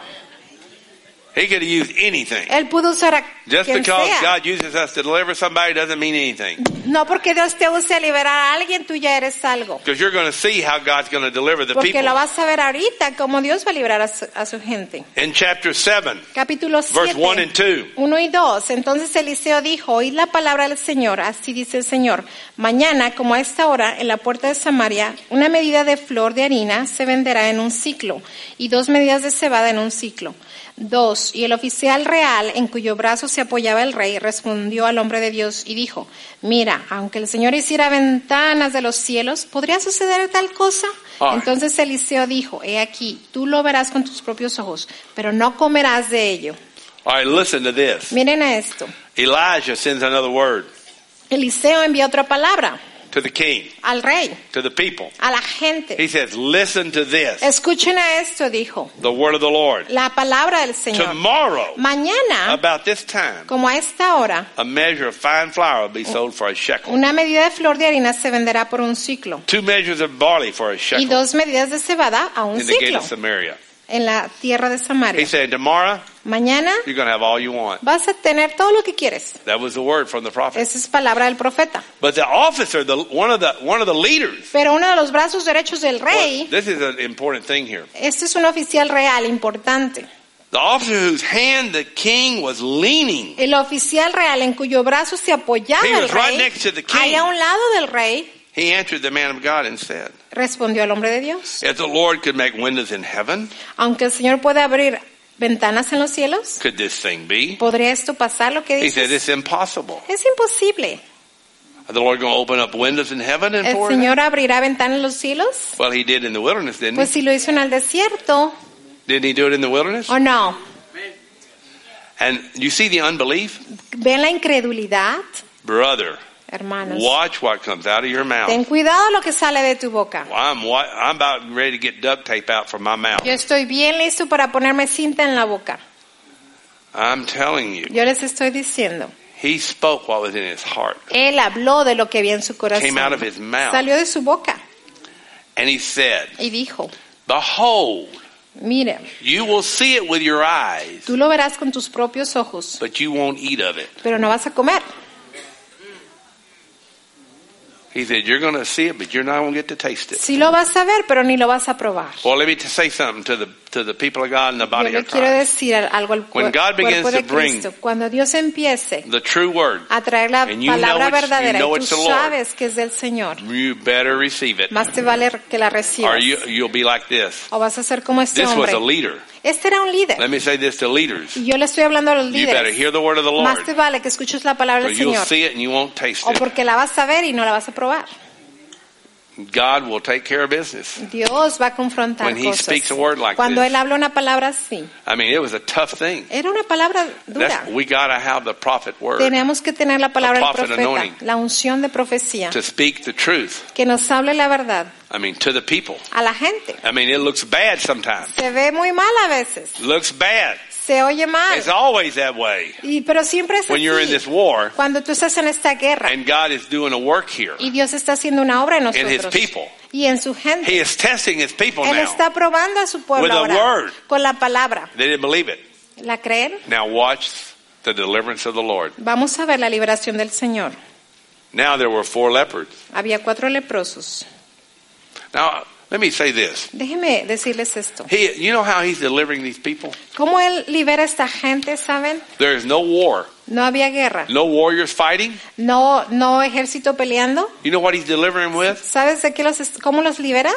He could have used anything. Él pudo usar a Just quien because sea. God uses us to deliver somebody doesn't mean anything. No porque Dios te use a liberar a alguien, tú ya eres algo. Because you're going to see how God's going to deliver the Porque people. lo vas a ver ahorita, cómo Dios va a liberar a su gente. In chapter 7, Capítulo verse 1 and 7, 2. 1 y 2. Entonces Eliseo dijo, oíd la palabra del Señor, así dice el Señor. Mañana, como a esta hora, en la puerta de Samaria, una medida de flor de harina se venderá en un ciclo, y 2 medidas de cebada en un ciclo. 2. Y el oficial real, en cuyo brazo se apoyaba el rey, respondió al hombre de Dios y dijo, mira, aunque el Señor hiciera ventanas de los cielos, ¿podría suceder tal cosa? Ay. Entonces Eliseo dijo, he aquí, tú lo verás con tus propios ojos, pero no comerás de ello. All right, listen to this. Miren a esto. Elijah sends another word Eliseo envía otra palabra to the king, al rey, to the people. a la gente. He says, listen to this, Escuchen a esto, dijo, the word of the Lord. la palabra del Señor. Tomorrow, Mañana, about this time, como a esta hora, a measure of fine flour will be sold for a shekel. una medida de flor de harina se venderá por un ciclo 2 measures of barley for a y shekel 2 medidas de cebada a un in the gate ciclo of Samaria. en la tierra de He Samaria. said, tomorrow, Mañana you're going to have all you want. vas a tener todo lo que quieres. That was the word from the prophet. Esa es palabra del profeta. But the officer, one of the leaders, Pero uno de los brazos derechos del well, rey, this is an important thing here. este es un oficial real importante. The officer whose hand the king was leaning, El oficial real en cuyo brazo se apoyaba He el was right rey, next to the king. ahí a un lado del rey, he answered the man of God and said, respondió al hombre de Dios. if the Lord could make windows in heaven, Aunque el Señor puede abrir ventanas en los cielos, could this thing be? ¿podría esto pasar lo que He said, dices? it's impossible. Es imposible. Are the Lord going to open up windows in heaven and ¿El pour it out? Señor abrirá ventanas en los cielos? Well, he did in the wilderness, didn't Pues he? si lo hizo en el desierto, Didn't he do it in the wilderness? ¿o no? And you see the unbelief? ¿Ven la incredulidad? Brother, Hermanos, watch what comes out of your mouth. ten cuidado lo que sale de tu boca. I'm about ready to get duct tape out from my mouth. Yo estoy bien listo para ponerme cinta en la boca. I'm telling you. Yo les estoy diciendo. He spoke what was in his heart. Él habló de lo que había en su corazón. Came out of his mouth. Salió de su boca. And he said, Y dijo, behold, mire, you will see it with your eyes, tú lo verás con tus propios ojos, but you won't eat of it. pero no vas a comer. He said, you're going to see it, but you're not going to get to taste it. Sí lo vas a ver, pero ni lo vas a probar. Well, let me say something to the people of God and the Yo body le of quiero Christ. decir algo al When God begins cuerpo de to bring Cristo. Cuando Dios empiece The true word, a traer la and you palabra know verdadera you know y it's tú the Lord, sabes que es del Señor, you better receive it, más te vale que la recibas. or you'll be like this. O vas a ser como este This was hombre. a leader. Este era un líder. Let me say this to leaders. Y yo le estoy hablando a los You better líderes. hear the word of the Lord, Más te vale que escuches la palabra or del you'll Señor. see it and you won't taste O it. porque la vas a ver y no la vas a probar. God will take care of business. Dios va a confrontar When he cosas. speaks a word like Cuando this. Él habla una palabra así, I mean, it was a tough thing. era una palabra dura. We got to have the prophet word Tenemos que tener la palabra del prophet profeta, anointing. la unción de profecía, to speak the truth. que nos hable la verdad I mean, to the people. a la gente. I mean, it looks bad sometimes. Se ve muy mal a veces, Looks bad. se oye mal, It's always that way pero siempre es when you're in así. this war Cuando tú estás en esta guerra and God is doing a work here y Dios está haciendo una obra en in His nosotros people. y en su gente. He is testing His people Él now. está probando a su pueblo With a ahora word. con la palabra. They didn't believe it. ¿La creen? Now watch the deliverance of the Lord. Vamos a ver la liberación del Señor. Now there were 4 leopards. Había 4 leprosos. Now, let me say this. Déjeme decirles esto. You know how He's delivering these people? ¿Cómo Él libera a esta gente, saben? There is no war. No había guerra. No warriors fighting. No ejército peleando. You know what He's delivering with? ¿Sabes de qué cómo los libera?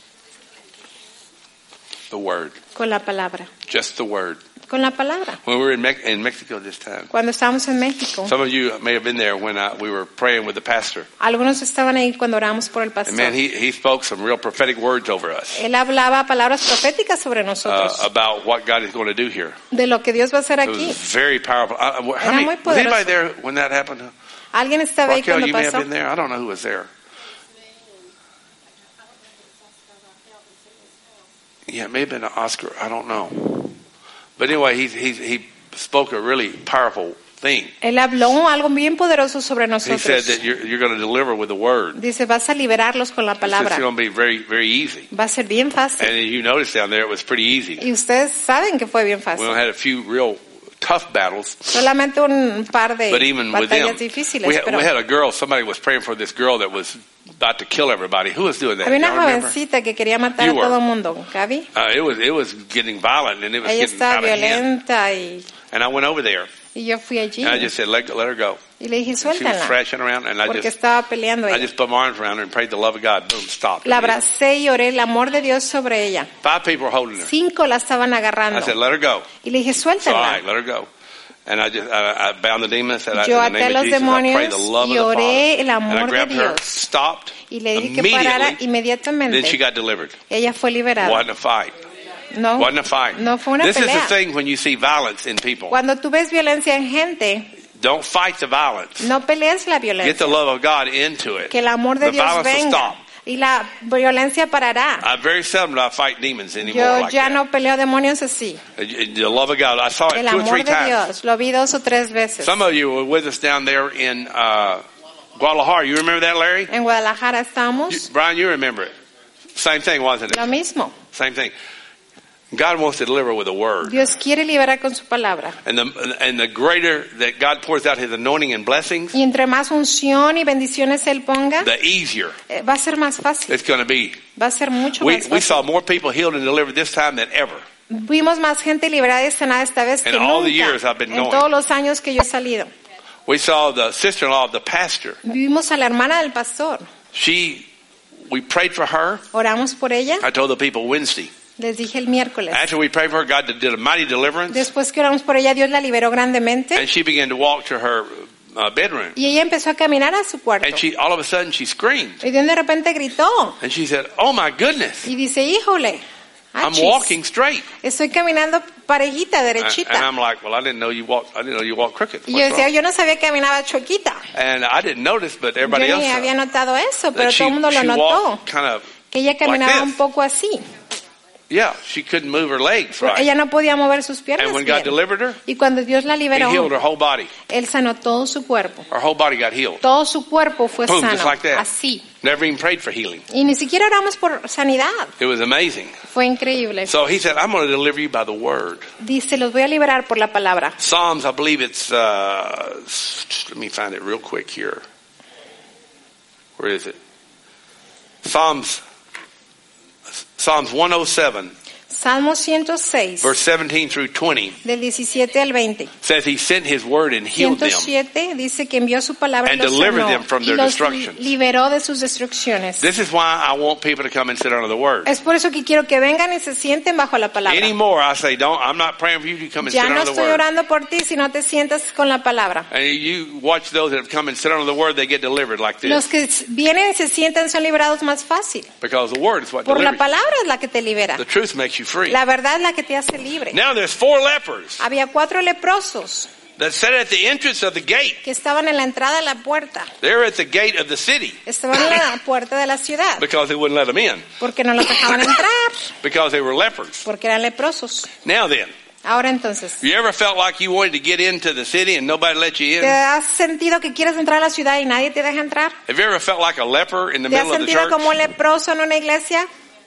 The word. Con la palabra. Just the word. Con la palabra. When we were in Mexico this time. Cuando estábamos en México. Some of you may have been there when we were praying with the pastor. Algunos estaban ahí cuando oramos por el pastor. And man, he spoke some real prophetic words over us. Él hablaba palabras proféticas sobre nosotros. About what God is going to do here. De lo que Dios va a hacer It aquí. was very powerful. Era muy Was anybody poderoso. there when that happened? ¿Alguien estaba ahí Raquel, cuando you may have pasó? been there. I don't know who was there. Yeah, it may have been Oscar. I don't know. But anyway, he spoke a really powerful thing. Él habló algo bien poderoso sobre He nosotros. said that you're going to deliver with the word. Dice, vas a liberarlos con la It's palabra. going to be very, very easy. Va a ser bien fácil. And you notice down there it was pretty easy. Y ustedes saben que fue bien We fácil. had a few real tough battles. Solamente un par de But even with them, batallas difíciles. we Pero had a girl, somebody was praying for this girl that was about to kill everybody. Who was doing that? había una Y'all remember? jovencita que quería matar You a were. todo el mundo. ¿Gaby? It was getting violent and it was Ella getting estaba out of hand. violenta And I went over there y yo fui allí. and I just said, let her go. Y le dije, And she was suéltala. thrashing around and Porque estaba peleando I ella. just put my arms around her and prayed the love of God. Boom, stopped. La abracé y oré el amor de Dios sobre ella. 5 people were holding her. 5 la estaban I agarrando. said, let her go. Y le dije, So, all right, suéltala. let her go. And I bound the demons. And Yo in the até name los of Jesus, I demonios prayed the love y of the oré Father. el amor And I de grabbed her, Dios. stopped Y le dije que parara immediately. Then she inmediatamente. got delivered. Ella fue liberada. Wasn't a fight. No, Wasn't a fight. no fue una This is the pelea. thing when you see violence in people. Cuando tú ves violencia en gente, Don't fight the violence. no pelees la Get the violencia. love of God into it. Que el amor de The Dios violence will venga. stop. Y la violencia parará. Very seldom do I fight demons anymore Yo like ya that. no peleo demonios así. The love of God. I saw it El 2 or 3 amor de times. Dios. Lo vi 2 o 3 veces. Some of you were with us down there in Guadalajara. You remember that, Larry? En Guadalajara estamos. Brian, you remember it. Same thing, wasn't Lo it? mismo. Same thing. God wants to deliver with a word. Dios quiere liberar con su palabra. And the greater that God pours out His anointing and blessings, Y entre más unción y bendiciones Él ponga, the easier va a ser más fácil. it's going to be. Va a ser mucho We más fácil. saw more people healed and delivered this time than ever. Vimos más gente liberada y sanada esta vez que In all the nunca. years I've been En going. todos los años que yo he salido. We saw the sister-in-law of the pastor. Vimos a la hermana del pastor. We prayed for her. Oramos por ella. I told the people Wednesday. Les dije el miércoles. After we prayed for her, God did a mighty deliverance. Después que oramos por ella, Dios la liberó grandemente. And she began to walk to her bedroom. Y ella empezó a caminar a su cuarto. And all of a sudden, she screamed. Y de repente gritó. And she said, oh my goodness, Y dice, híjole. I'm achis, walking straight. Estoy caminando parejita, And derechita. I'm like, well, I didn't know you walked crooked. Y yo What's decía, wrong? yo no sabía que caminaba chuequita. And I didn't notice, but Yo everybody ni else había notado eso, pero that todo el mundo lo she notó. walked kind of Que ella caminaba like un this. poco así. Yeah, she couldn't move her legs right. Ella no podía mover sus piernas And when God bien. delivered her, Y cuando Dios la He liberó, healed her whole body. Él sanó todo su cuerpo. Her whole body got healed. Todo su cuerpo fue Boom, just sano. like that. Así. Never even prayed for healing. Y ni siquiera oramos por sanidad. It was amazing. Fue increíble. So He said, I'm going to deliver you by the word. Dice, los voy a liberar por la palabra. Psalms, I believe it's, let me find it real quick here. Where is it? Psalms 107, Salmo 106, verse 17 through 20, del 17 al 20. says He sent His word and healed them 107 dice que envió su palabra y and los delivered sanó them from y their los destructions. liberó de sus destrucciones. This is why I want people to come and sit under the word. Es por eso que quiero que vengan y se sienten bajo la palabra. Anymore, I say, I'm not praying for you to come and sit Ya no under the estoy word. orando por ti si no te sientas con la palabra. And you watch those that have come and sit under the word, they get delivered like Los this. que vienen y se sientan son liberados más fácil. Because the word is what Por la delivers you. palabra es la que te libera. The truth makes you free. La verdad es la que te hace libre. Now there's 4 lepers Había 4 leprosos that sat at the entrance of the gate. que estaban en la entrada de la puerta. They're at the gate of the city Estaban en la puerta de la ciudad because they wouldn't let them in porque no los dejaban entrar because they were lepers. porque eran leprosos. Now then, Ahora entonces, you ever felt like you wanted to get into the city and nobody let you ¿te in? has sentido que quieres entrar a la ciudad y nadie te deja entrar? Have you ever felt like a leper in the ¿Te has middle of the sentido como un church? leproso en una iglesia?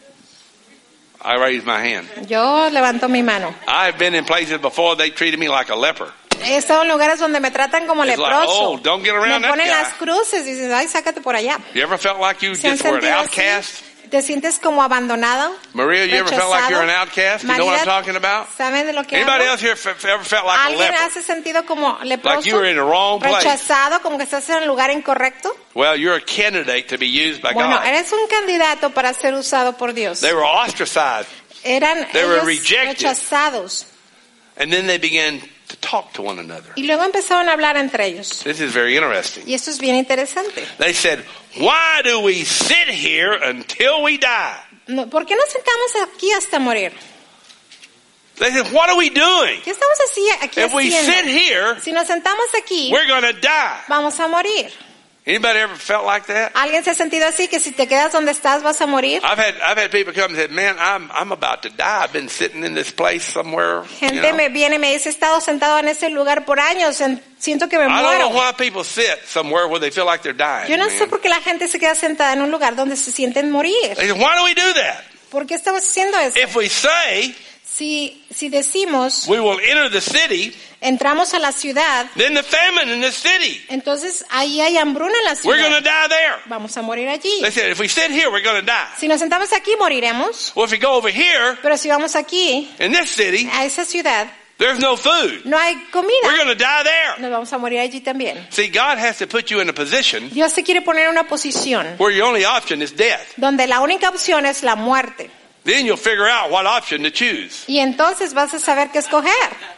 I raised my hand. Yo levanto mi mano. I've been in places before they treated me like a leper. He estado en lugares donde me tratan como It's like, leproso. oh, don't get Me around that ponen las guy. cruces y dices, ay, sácate por allá. You ever felt like you ¿Se han just were an sentido outcast? así? ¿Te sientes como abandonado? Maria, you ever felt like you're an Rechazado. outcast? You know what I'm María, talking about? ¿saben de lo que Anybody hablo? else here ever felt like a ¿Alguien leper? hace sentido como leproso? Like you were in the wrong place? Rechazado, como que estás en el lugar incorrecto. Well, you're a candidate to be used by Bueno, God. eres un candidato para ser usado por Dios. They were ostracized, Eran they were ellos rejected. rechazados. and then they began to talk to one another. Y luego empezaron a hablar entre ellos. This is very interesting. Y esto es bien interesante. They said, why do we sit here until we die? No, ¿por qué nos sentamos aquí hasta morir? They said, what are we doing? ¿Qué estamos aquí If we sit haciendo? here, Si nos sentamos aquí, we're going to die. vamos a morir. Anybody ever felt like that? ¿Alguien se ha sentido así, que si te quedas donde estás vas a morir? I've had people come and say, man, I'm about to die. I've been sitting in this place somewhere. You Gente know. me viene y me dice, he estado sentado en ese lugar por años, siento que me I don't know muero. why people sit somewhere where they feel like they're dying. Yo no man. sé por qué la gente se queda sentada en un lugar donde se sienten morir. They say, why do we do that? ¿Por qué estamos haciendo eso? If we say Si decimos, we will enter the city, entramos a la ciudad, then the famine in the city, entonces ahí hay hambruna en la we're going to ciudad. die there. Vamos a morir allí. They said, if we sit here, we're going to die. Si nos sentamos aquí, moriremos. Well, if we go over here Pero si vamos aquí, in this city, a esa ciudad, there's no food. no hay We're comida. going to die there. Nos vamos a morir allí también. See, God has to put you in a position Dios se quiere poner en una posición where your only option is death. donde la única opción es la muerte. Then you'll figure out what option to choose. Y entonces vas a saber qué escoger.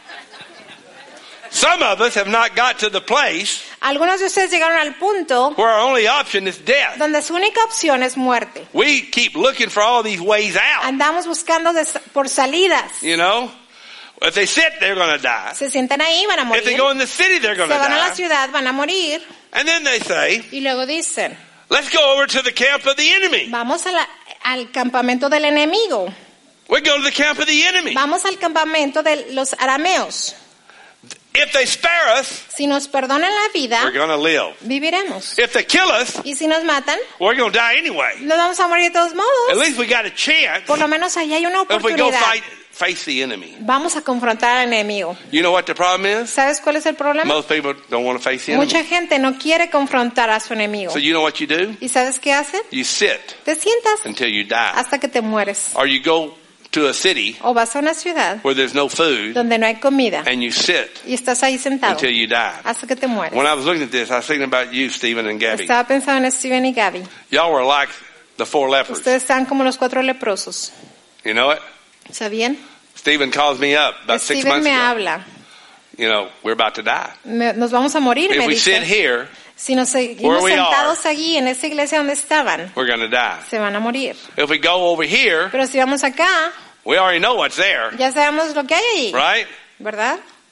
Some of us have not got to the place Algunos de ustedes llegaron al punto where our only option is death. donde su única opción es muerte. We keep looking for all these ways out. Andamos buscando por salidas. You know, if they sit, they're going to die. Se sientan ahí, van a If morir. they go in the city, they're Se going to van a la die. ciudad, van a morir. And then they say, Y luego dicen, let's go over to the camp of the enemy. vamos al campamento del enemigo. We go to the camp of the enemy. Vamos al campamento de los arameos. If they spare us, Si nos perdonan la vida, we're going to live. viviremos. If they kill us, Y si nos matan, we're going to die anyway. nos vamos a morir de todos At modos. least we got a chance Por lo menos ahí hay una if we go oportunidad. face the enemy. Vamos a confrontar al enemigo. You know what the problem is? ¿Sabes cuál es el problema? Most people don't want to face the enemy. Mucha gente no quiere confrontar a su enemigo. So you know what you do? ¿Y sabes qué hacen? You sit Te sientas until you die. hasta que te mueres. Or you go to a city O vas a una ciudad where there's no food donde no hay comida and you sit y estás ahí sentado until you die. hasta que te mueres. When I was looking at this, I was thinking about you, Stephen and Gabby. Estaba pensando en Steven y Gaby. Y'all were like the 4 lepers. Ustedes están como los 4 leprosos. You know it? ¿Sabían? Stephen calls me up about 6 Steven months me ago. habla. You know, we're about to die. Nos vamos a morir, If me we sit dice. here, Si nos where seguimos we sentados allí en esa iglesia donde estaban, we're going to die. se van a morir. If we go over here, Pero si vamos acá, we already know what's there, ya sabemos lo que hay allí, right? ¿verdad?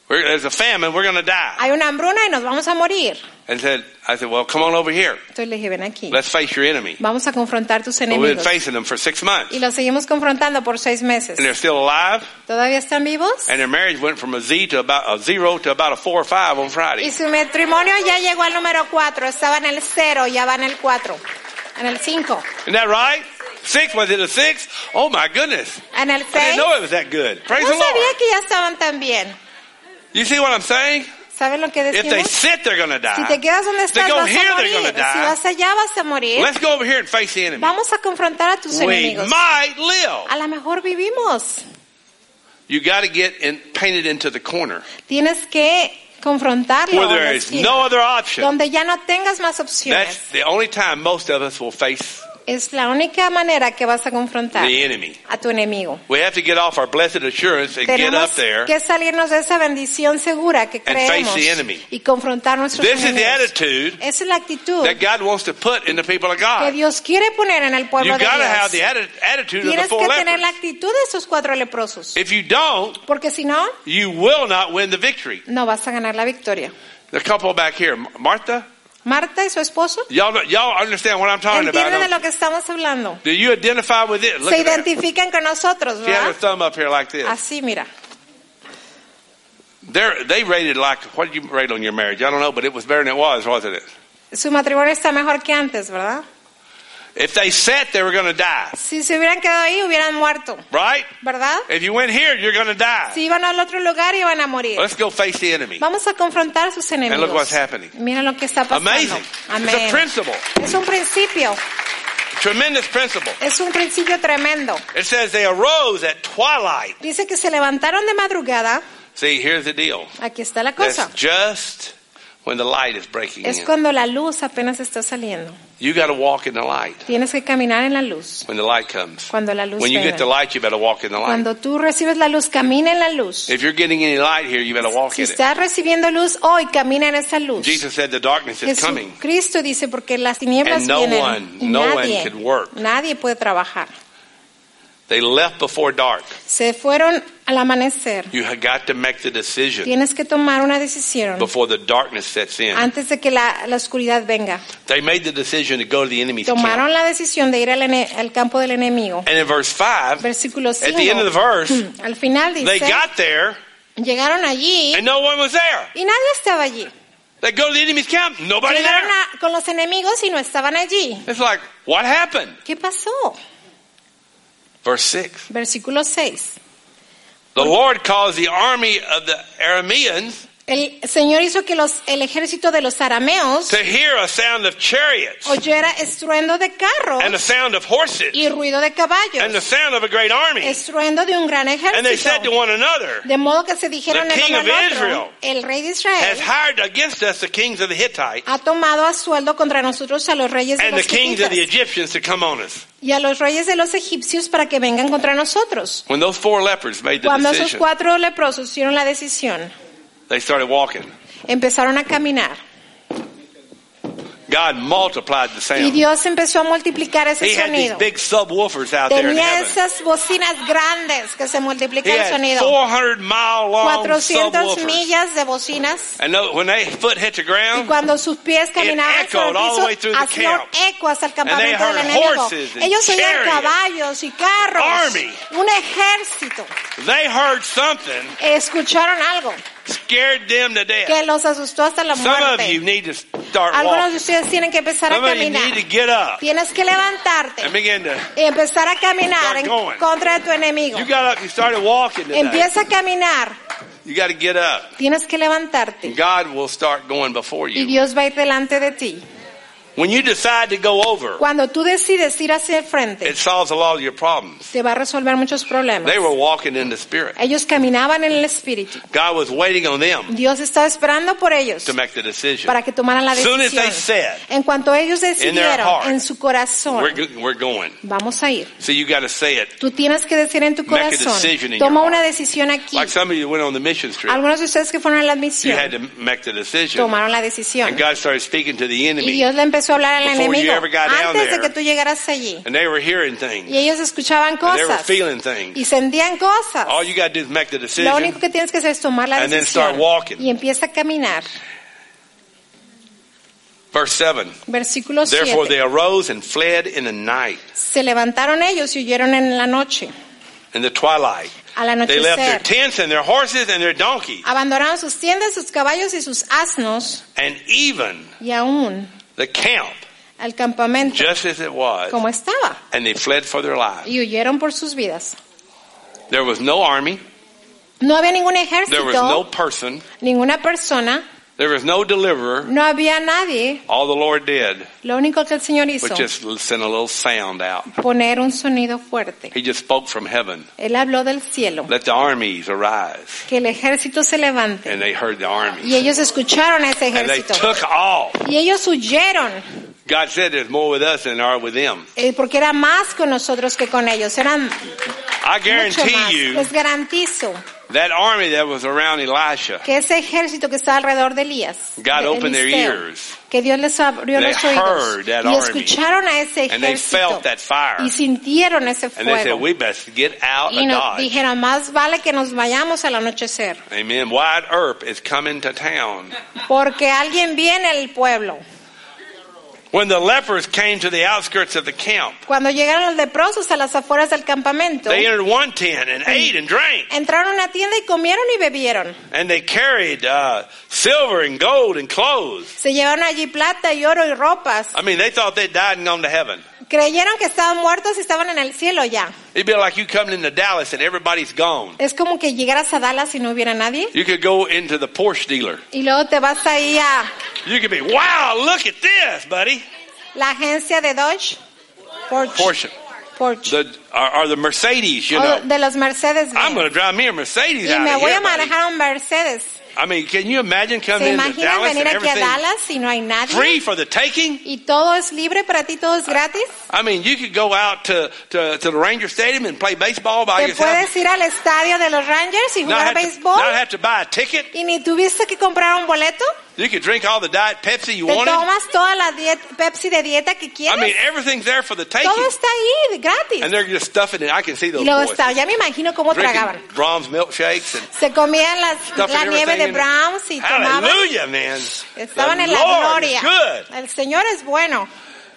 There's a famine. We're going to die. Hay una hambruna y nos vamos a morir. And I said, well, come on over here. Entonces le dije, ven aquí. Let's face your enemy. Vamos a confrontar tus But we've been enemigos. facing them for 6 months. Y los seguimos confrontando por 6 meses. And they're still alive. ¿Todavía están vivos? And their marriage went from a 0 to about a 4 or 5 on Y Friday. su matrimonio ya llegó al número 4. Estaba en el 0, ya va en el 4. En el 5. Isn't that right? 6? Was it a 6? Oh my goodness. En el I 6. didn't know it was that good. Praise No the Lord. sabía que ya estaban tan bien. You see what I'm saying? ¿Saben lo que If they decimos? sit, they're going to Si die. te quedas donde If they estás, go vas here, a they're morir. going to Si die. vas allá, vas a morir. Let's go over here and face the enemy. Vamos a confrontar a tus We enemigos. might live. A lo mejor vivimos. You got to get painted into the corner Tienes que confrontarlo where en la there is esquina, no other option. donde ya no tengas más That's opciones. the only time most of us will face Es la única manera que vas a confrontar the enemy. a tu enemigo. We have to get off our blessed assurance and get Tenemos up there. que salirnos de esa bendición segura que And face creemos the enemy. y confrontar nuestros This is the enemigos. attitude Esa es la actitud that God wants to put in the people of que God. Dios quiere poner en el pueblo You de got to have the Dios. attitude of the Tienes 4 que tener la lepers. actitud de esos 4 leprosos. If you don't, Porque si no, you will not win the victory. no vas a ganar la victoria. The couple back here, Martha, Marta y su esposo y'all understand what I'm talking entienden de about. lo que estamos hablando. Do you identify with it? Look Se at that. identifican con nosotros, She had her ¿verdad? thumb up here like this. Así, mira. They rated like, what did you rate on your marriage? I don't know, but it was better than it was, wasn't it? Su matrimonio está mejor que antes, ¿verdad? If they sat, they were going to die, Si se hubieran quedado ahí, hubieran muerto, right? ¿verdad? If you went here, you're going to die. Si iban al otro lugar, iban a morir. Let's go face the enemy. Vamos a confrontar a sus And look what's enemigos. happening. Mira lo que está pasando. Amazing. It's a Amén. principle. Es un principio. Tremendous principle. Es un principio tremendo. It says they arose at twilight. Dice que se levantaron de madrugada. See, here's the deal. Aquí está la cosa. That's just when the light is breaking Es in. cuando la luz apenas está saliendo. You got to walk in the light Tienes que caminar en la luz. when the light comes. Cuando la luz When you get venga. the light, you better walk in the light. Cuando tú recibes la luz, camina en la luz. If you're getting any light here, you better walk Si in it. estás recibiendo luz hoy, camina en esa luz. Jesus said the darkness is coming. Jesucristo dice porque las tinieblas And no vienen one- y no one nadie, could work. nadie puede trabajar. They left before dark. Se fueron al amanecer. You have got to make the decision Tienes que tomar una decisión before the darkness sets in. antes de que la oscuridad venga. They made the decision to go to the enemy's camp. Tomaron la decisión de ir al campo del enemigo. And in verse 5, Versículo 5. at the end of the verse, Al final they dice, got there llegaron allí and no one was there. y nadie estaba allí. They go to the enemy's camp, nobody Llegaron there. con los enemigos y no estaban allí. It's like, what happened? ¿Qué pasó? Verse 6. Versículo 6. The Lord caused the army of the Arameans El Señor hizo que el ejército de los arameos to hear a sound of chariots oyera estruendo de carros and a sound of horses y ruido de and the caballos, sound of a great army. estruendo de un gran And they said to ejército. one another, De modo que se dijeron The el king uno of al otro, Israel el rey de has Israel hired against us the kings of the Hittites ha tomado a sueldo contra nosotros a los reyes de and the los kings of the hititas Egyptians to come on us. y a los reyes de los egipcios para que vengan contra nosotros. When those 4 lepers made the Cuando esos decision, 4 leprosos hicieron la decisión, they started walking. empezaron a caminar God multiplied the y sound. Dios empezó a multiplicar ese He had these sonido. big subwoofers out there in Tenía heaven. esas bocinas grandes que se He multiplica el had sonido. 400-mile-long 400 subwoofers. millas de bocinas. And when their foot hit the Y ground, cuando sus pies caminaban sobre el echoed all the way piso, through the hacía un camp. eco hasta el And they campamento del heard enemigo. horses and Ellos oían chariots, caballos y carros, army. un ejército. they heard something Escucharon algo scared them to death. que los asustó hasta la Some of you muerte. need to start Algunos de walking. ustedes tienen que empezar a Some of you caminar. need to get up Tienes que levantarte and begin to. y empezar a caminar Start en going. contra de tu enemigo. You got up, you started walking today. Empieza a caminar. You got to get up. Tienes que levantarte. God will start going before Y you. Dios va a ir delante de ti. When you decide to go over, Cuando tú decides ir hacia el frente, it solves a lot of your problems. te va a resolver muchos problemas. They were walking in the Spirit. Ellos caminaban en el Espíritu. God was waiting on them Dios estaba esperando por ellos to make the decision. para que tomaran la As soon as they decisión. said, En cuanto ellos their decidieron heart, en su corazón, we're going. vamos a ir. So you got to say it. Tú tienes que decir en tu Make a corazón, decision in toma your una heart. decisión aquí. Like some of you went on the mission trip. Algunos de ustedes que fueron a la You misión had to make the decision. tomaron la decisión. And God started speaking to the Y enemy. Dios le empezó empezó a hablar al Before you enemigo ever got down antes de there. que tú llegaras allí. And they were hearing things. Y ellos escuchaban And they were cosas feeling things. y sentían cosas. All you got to do is make the Lo decision. único que tienes que hacer es tomar la And then start decisión walking. y empieza a caminar. Verse 7. Versículo Therefore they 7. arose and fled in the night, Se levantaron ellos y huyeron en la noche, in the twilight. al They left their anochecer. tents and their horses and their donkeys, Abandonaron sus tiendas, sus caballos y sus asnos and even y aún the camp, al campamento just as it was, como estaba. and they fled for their lives. Y huyeron por sus vidas. There was no army, No había ningún there was no ejército, person, ninguna persona, there was no deliverer. no había nadie. All the Lord did Lo único que el Señor hizo, was just send a little sound out. poner un sonido fuerte. He just spoke from heaven. Él habló del cielo, Let the armies arise. que el ejército se levante. And they heard the armies. Y ellos escucharon a ese And they ejército. took off. Y ellos huyeron, God said there's more with us than there are with them. porque era más con nosotros que con ellos. Eran I mucho guarantee más. you Les garantizo that army that was around Elisha, que ese ejército que estaba alrededor de Elías, God de opened their Eliseo, ears. que Dios les abrió They los oídos heard that y army. escucharon a ese And they ejército felt that fire. y sintieron ese And they said, fuego we best get out y of nos Dodge. dijeron, más vale que nos vayamos al anochecer Amen. Wyatt Earp is coming to town. porque alguien viene al pueblo. When the lepers came to the outskirts of the camp, Cuando llegaron los leprosos a las afueras del campamento, they entered one tent and ate and drank. entraron a una tienda y comieron y bebieron. And they carried silver and gold and clothes. Se llevaron allí plata y oro y ropas. I mean, they thought they died and gone to heaven. Creyeron que estaban muertos y estaban en el cielo ya. It'd be like you coming into Dallas and everybody's gone. Es como que llegaras a Dallas y no hubiera nadie. You could go into the Porsche dealer. Y luego te vas ahí a You could be, wow, look at this, buddy. la agencia de Dodge. Porsche. Porsche. Or the Mercedes, you O know. de los Mercedes. I'm going to drive me a Mercedes Y out me of voy here, a buddy. manejar un Mercedes. I mean, can you imagine ¿Se coming into imaginan Dallas and venir aquí a everything Dallas y no hay nadie? free for the taking? Y todo es libre para ti, todo es gratis. I mean, you could go out to the Ranger Stadium and play baseball by Te yourself. puedes ir al estadio de los Rangers y Not jugar have, béisbol. not have to buy a ticket. Y ni tuviste que comprar un boleto. You could drink all the Diet Pepsi you Te wanted. tomas toda la Pepsi de dieta que I quieras. mean, everything's there for the taking. Todo está ahí, gratis. And they're just stuffing it. I can see Y those luego boys está, ya me imagino cómo tragaban. drinking Brahms milkshakes and Se comían stuffing la nieve everything de in Brahms y it. tomaban. Hallelujah, man. Estaban The en la Lord gloria. is good. El Señor es bueno.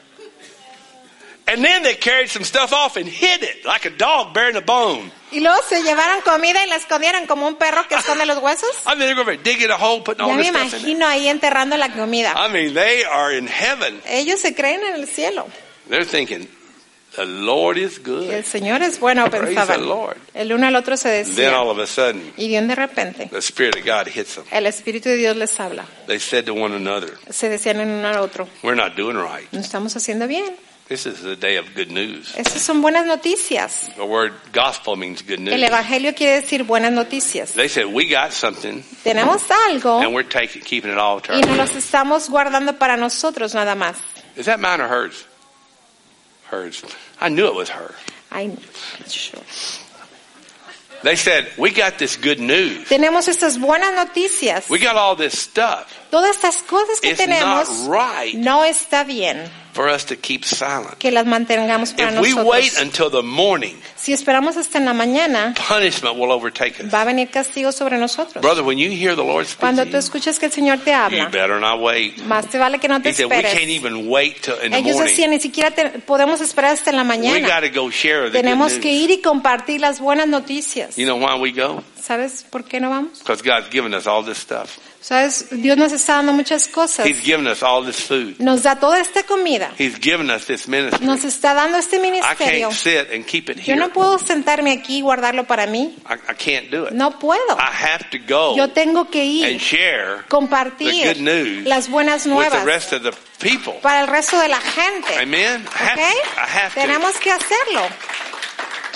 And then they carried some stuff off and hid it like a dog bearing a bone. Y luego se llevaron comida y la escondieron como un perro que esconde los huesos. I mean, they're going to dig in a hole, putting all Ya me this stuff in there. imagino ahí enterrando la comida. I mean, they are in heaven. Ellos se creen en el cielo. They're thinking, the Lord is Y good. el Señor es bueno, Praise the pensaban. Lord. El uno al otro se Then decía. all of a sudden, Y de repente, the Spirit of God hits them. el Espíritu de Dios les habla. They said to one another, Se decían en uno al otro, we're not doing right. no estamos haciendo bien. This is a day of good news. Estas son buenas noticias. The word gospel means good El news. Evangelio quiere decir buenas noticias. They said, we got something, Tenemos algo and we're keeping it all to y nos ourselves. los estamos guardando para nosotros nada más. Is that mine or hers? Hers. I knew it was her. Ay, sure. They said, we got this good news. Tenemos estas buenas noticias. We got all this stuff. Todas estas cosas que It's not tenemos right no está bien for us to keep silent. que las mantengamos para If we wait nosotros. until the morning, Si esperamos hasta en la mañana, punishment will overtake us. va a venir castigo sobre nosotros. Brother, when you hear the Lord speak Cuando to tú escuchas que el Señor te you, you habla, better not wait. más te vale que no te He said, we esperes. can't even wait till in the Ellos morning. decían, ni siquiera podemos esperar hasta en la We mañana. got to go share the Tenemos good que news. ir y compartir las buenas noticias. You know why we go? ¿Sabes por qué no vamos? Because God's given us all this stuff. ¿Sabes? Dios nos está dando muchas cosas. He's given us all this food. Nos da toda esta comida. He's given us this ministry. Nos está dando este I ministerio. can't sit and keep it Yo here. no puedo sentarme aquí y guardarlo para mí. I can't do it. No puedo. I have to go Yo tengo que and ir, share the compartir good news las buenas with the nuevas rest of the people. para el resto de la gente. Amen. ¿Ok? I have to. Tenemos que hacerlo.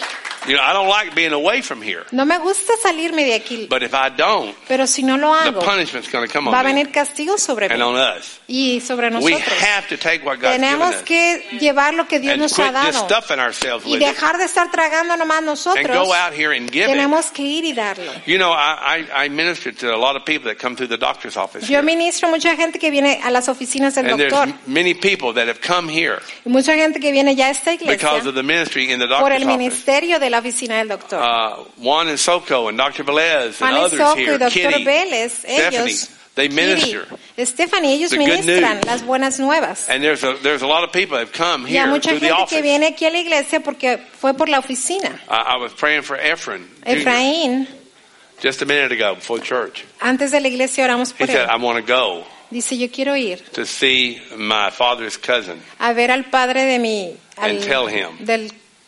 You know, I don't like being away from here. No me gusta salirme de aquí. But if I don't, Pero si no lo the hago, punishment's going to come va a on me venir castigo sobre and mí on us. y sobre We nosotros. have to take what God's given Tenemos us que llevar lo que Dios and nos ha quit just dado stuffing ourselves y with it dejar de estar tragando nomás and nosotros. go out here and give it. Tenemos que ir y darlo. You know, I minister to a lot of people that come through the doctor's office Yo here. ministro a mucha gente que viene a las oficinas del And there's doctor many people that have come here y mucha gente que viene ya a esta because iglesia of the ministry in the por doctor's el office. ministerio de la oficina del doctor. Juan and Soko and Dr. Velez and Juan y others Soco here, y Dr. Kitty, Vélez, Stephanie, ellos, they Kitty, minister. Stephanie, ellos the good ministran news. las buenas nuevas. And there's a lot of people that have come Y hay here mucha through the gente office. que viene aquí a la iglesia porque fue por la oficina. I was praying for Ephraim Jr. Efraín, just a minute ago before church. antes de la iglesia oramos He por said, él. I want to go Dice, yo quiero ir to see my father's cousin a ver al padre de mi, and tell him del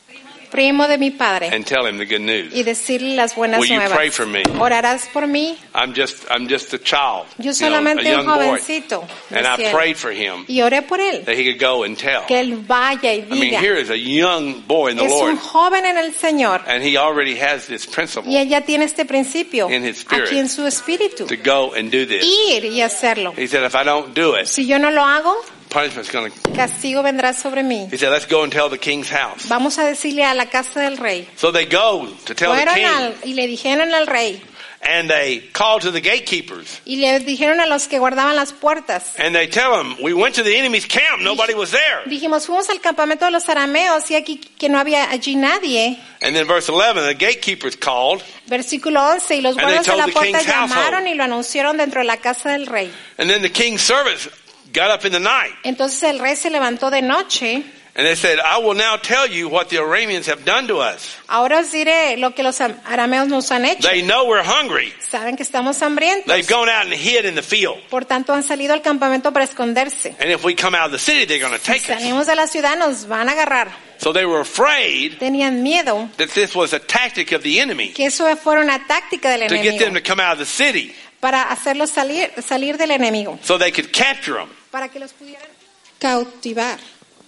primo de mi padre and tell him the good news. y decirle las buenas Will you nuevas. pray for me? ¿Orarás por mí? I'm just a child, Yo you know, a solamente un young boy. jovencito. And I decía él. prayed for him Y oré por él, that he could go and tell. que él vaya y I mean, diga. here is a young boy in the Es Lord, un joven en el Señor and he already has this principle y él ya tiene este principio in his spirit aquí en su espíritu. to go and do this. Ir y hacerlo. He said, if I don't do it, Si yo no lo hago, punishment's going to... castigo vendrá sobre mí. He said, let's go and tell the king's house. Vamos a decirle a la casa del rey. So they go to tell the Fueron king, y le dijeron al rey and they call to the gatekeepers, y le dijeron a los que guardaban las puertas. and they tell them, we went to the enemy's camp, nobody was there. Dijimos, fuimos al campamento de los arameos y aquí que no había allí nadie. And then verse 11, the gatekeepers called, Versículo 11, y los And they guardas de la told the puerta king's llamaron household. y lo anunciaron dentro de la casa del rey. and then the king's servants got up in the night, Entonces el rey se levantó de noche. and they said, I will now tell you what the Arameans have done to us. Ahora os diré lo que los arameos nos han hecho. They know we're hungry. Saben que estamos hambrientos. They've gone out and hid in the field. Por tanto han salido al campamento para esconderse. And if we come out of the city, they're going to Si take us. salimos de la ciudad nos van a agarrar. So they were afraid Tenían miedo that this was a tactic of the enemy que eso fuera una táctica del to get them enemigo to come out of the city para hacerlos salir del enemigo, so they could capture them. para que los pudieran cautivar,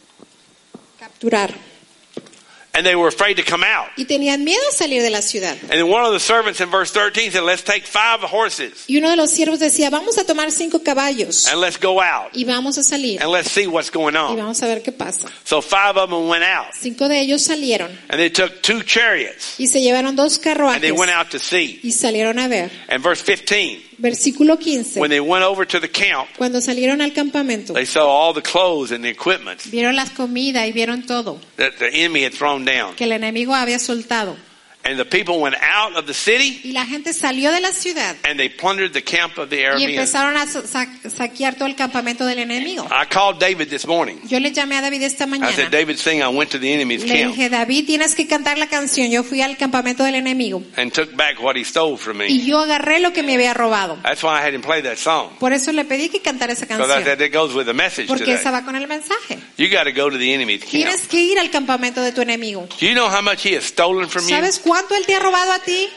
capturar. And they were afraid to come out. Y tenían miedo a salir de la ciudad. And then one of the servants in verse 13 said, let's take 5 horses Y uno de los siervos decía, vamos a tomar 5 caballos and let's go out y vamos a salir and let's see what's going y on. vamos a ver qué pasa. So 5 of them went out 5 de ellos salieron and they took 2 chariots y se llevaron 2 and they carruajes went out to sea. y salieron a ver. And verse 15, Versículo 15. when they went over to the camp, Cuando salieron al campamento, they saw all the clothes and the equipment vieron la comida y vieron todo that the enemy had thrown down. que el enemigo había soltado. And the people went out of the city Y la gente salió de la ciudad and they plundered the camp of the y Arameans. empezaron a saquear todo el campamento del enemigo. I called David this morning. Yo le llamé a David esta I said, mañana. David, sing, I went to the enemy's Le camp dije, David, tienes que cantar la canción. Yo fui al campamento del enemigo and took back what he stole from me. y yo agarré lo que me había robado. That's why I had him play that song. Por eso le pedí que cantara esa So that canción. goes with the message Porque esa today. va con el mensaje. You got to go to the enemy's camp. Tienes que ir al campamento de tu enemigo. Do you know how much he has stolen from you? ¿Sabes cuánto él te ha robado a ti?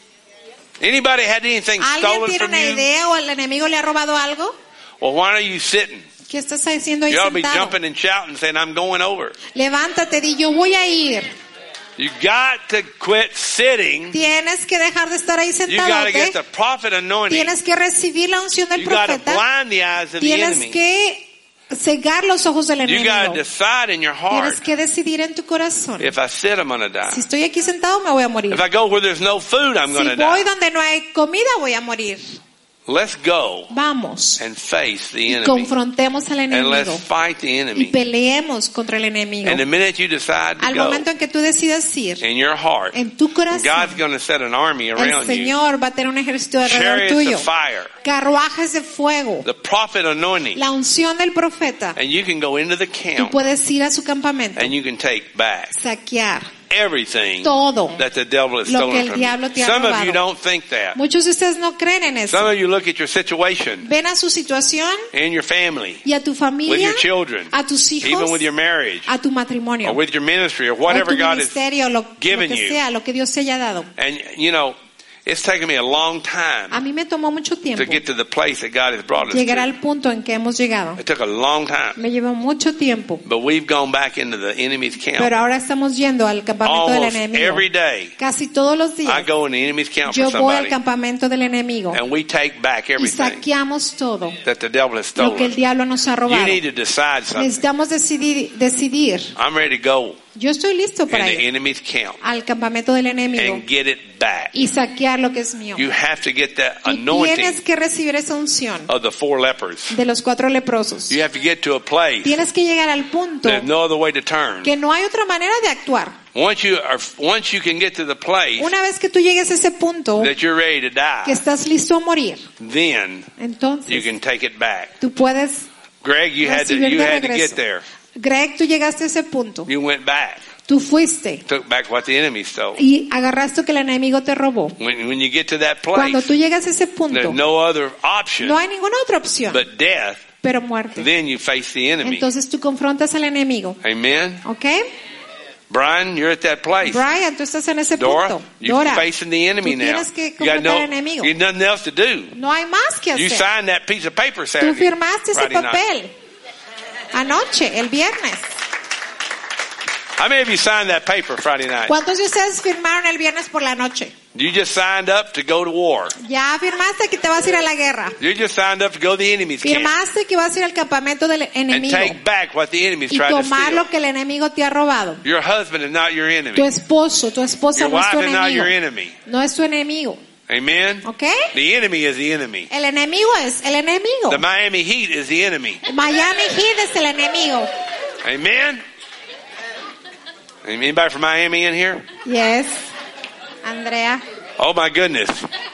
Anybody had anything ¿Alguien stolen tiene from una you? idea o el enemigo le ha robado algo? Well, why are you sitting? ¿Qué estás haciendo ahí You ought to be sentado? jumping and shouting saying, I'm going over. Levántate, di, yo voy a ir. You got to quit sitting. Tienes que dejar de estar ahí You got sentado. to get the prophet anointing. Tienes que recibir la unción del You got to profeta. blind the eyes of the Tienes enemy. que cegar los ojos del You got to enemigo. decide in your heart, Tienes que decidir en tu corazón. if I sit, I'm going to die. Si estoy aquí sentado, me voy a morir. If I go where there's no food, I'm going Si to voy die. donde no hay comida, voy a morir. Let's go Vamos and face the y enemy. confrontemos al And enemigo let's fight the y enemy. peleemos contra el enemigo. And the minute you decide to Al go momento en que tú decidas ir, in your heart, en tu God's corazón, going to set an army el around you. Señor va a tener un ejército alrededor Chariots tuyo. of fire. Carruajes de fuego. The prophet anointing. La unción del profeta. And you can go into the Tú camp puedes ir a su campamento, and you can take back saquear everything todo that the devil has lo que stolen el from diablo you. te ha Some of robado. you don't think that. Muchos de ustedes no creen en Some eso. of you look at your situation Ven a su situación in your family, y a tu with familia, your children, a tus even hijos, with your marriage, a tu matrimonio, or with your ministry, or o whatever tu God has ministerio, lo given que you. sea, lo que Dios te haya dado. And, you know, It's taken me a long A time mí me tomó mucho tiempo to get to the place that God has brought us llegar to. al punto en que hemos llegado. It took a long time. Me llevó mucho tiempo. But we've gone back into the enemy's camp. Pero ahora estamos yendo al campamento del Almost enemigo. every day, Casi todos los días I go in the enemy's camp yo for voy al somebody, campamento del enemigo and we take back y everything saqueamos todo that the devil has lo que el stolen. diablo nos ha You robado. need to decide something. Necesitamos decidir. I'm ready to go Yo estoy listo in para the ir enemy's camp al campamento del enemigo and get it back. y saquear lo que es mío. You have to get that Tú anointing tienes que recibir esa unción of the 4 lepers. de los 4 leprosos. You have to get to a place Tienes que llegar al punto there's no other way to turn. que no hay otra manera de actuar. Once you can get to the place Una vez que tú llegues a ese punto that you're ready to que die, estás listo a morir, then you entonces can take it back. tú puedes Greg, you had to recibir de get regreso. there. Greg, tú llegaste a ese punto. You went back, Tú fuiste took back what the enemy stole. y agarraste lo que el enemigo te robó. When you get to that Cuando place, tú llegas a ese there's punto, no other option no hay ninguna otra opción, but death. pero muerte. Then you face the enemy. Entonces tú confrontas al enemigo. Amen. ¿Ok? Brian, you're at that place. Brian, tú estás en ese Dora, punto. you're Dora, facing the enemy tú now. tienes que You got confrontar al enemigo. you got nothing else to do. No hay más que You hacer. signed that piece of paper Tú Saturday, firmaste ese Friday night. papel anoche, el viernes. How many of you signed that paper Friday night? ¿Cuántos de ustedes firmaron el viernes por la noche? You just signed up to go to war. Ya firmaste que te vas a ir a la guerra. You just signed up to go to the enemy's camp Firmaste que vas a ir al campamento del and enemigo take back what the enemy's y tried to tomar steal. lo que el enemigo te ha robado. Your husband is not your enemy. Tu esposo, tu esposa Your no es tu wife is not your enemigo. enemy. No es tu enemigo. Amen. ¿Ok? The enemy is the enemy. El enemigo es el enemigo. The Miami Heat is the enemy. Miami Heat es el enemigo. Amen. Anybody from Miami in here? Yes. Andrea, Oh my goodness.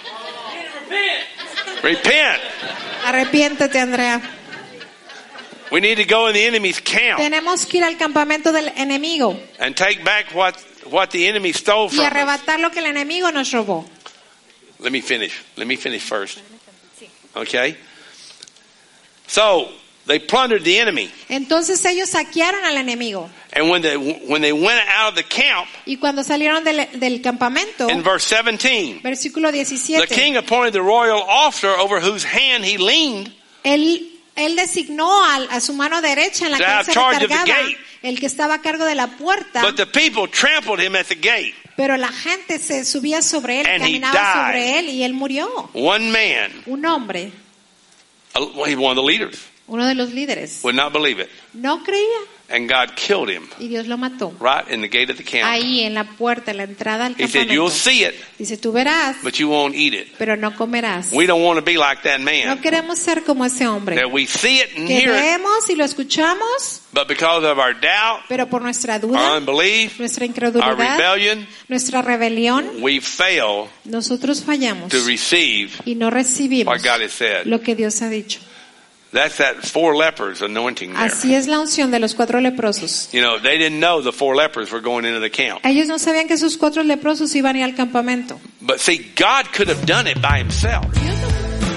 Repent. arrepiéntete, Andrea. We need to go in the enemy's camp Tenemos que ir al campamento del enemigo and take back what the enemy stole y from us. arrebatar lo que el enemigo nos robó. Let me finish first. Okay? So, they plundered the enemy. Entonces ellos saquearon al enemigo. And when they went out of the camp, Y cuando salieron del campamento, in verse 17, versículo the 17, king appointed the royal officer over whose hand he leaned él designó a su mano derecha en la to que él have se charge of the recargaba, gate. el que estaba a cargo de la puerta, But the people trampled him at the gate. pero la gente se subía sobre él, And he caminaba died. sobre él y él murió. One man, Un hombre, one of the leaders, uno de los líderes, would not believe it. no creía And God killed him y Dios lo mató. right in the gate of the camp. Ahí en la puerta, en la entrada al He said, you'll campamento. see it, Dice, tú verás, but you won't eat it. pero no comerás. We don't want to be like that No man. queremos ser como ese hombre. That we see it and Que hear it, vemos y lo escuchamos, but because of our doubt, pero por nuestra our duda, unbelief, nuestra our incredulidad, rebellion, nuestra rebelión, we fail nosotros fallamos to receive y no recibimos what God has said. lo que Dios ha dicho. That's that 4 lepers anointing there. Así es la unción de los 4 leprosos. You know, they didn't know the 4 lepers were going into the camp. Ellos no sabían que esos 4 leprosos iban a ir al campamento. But see, God could have done it by himself. Dios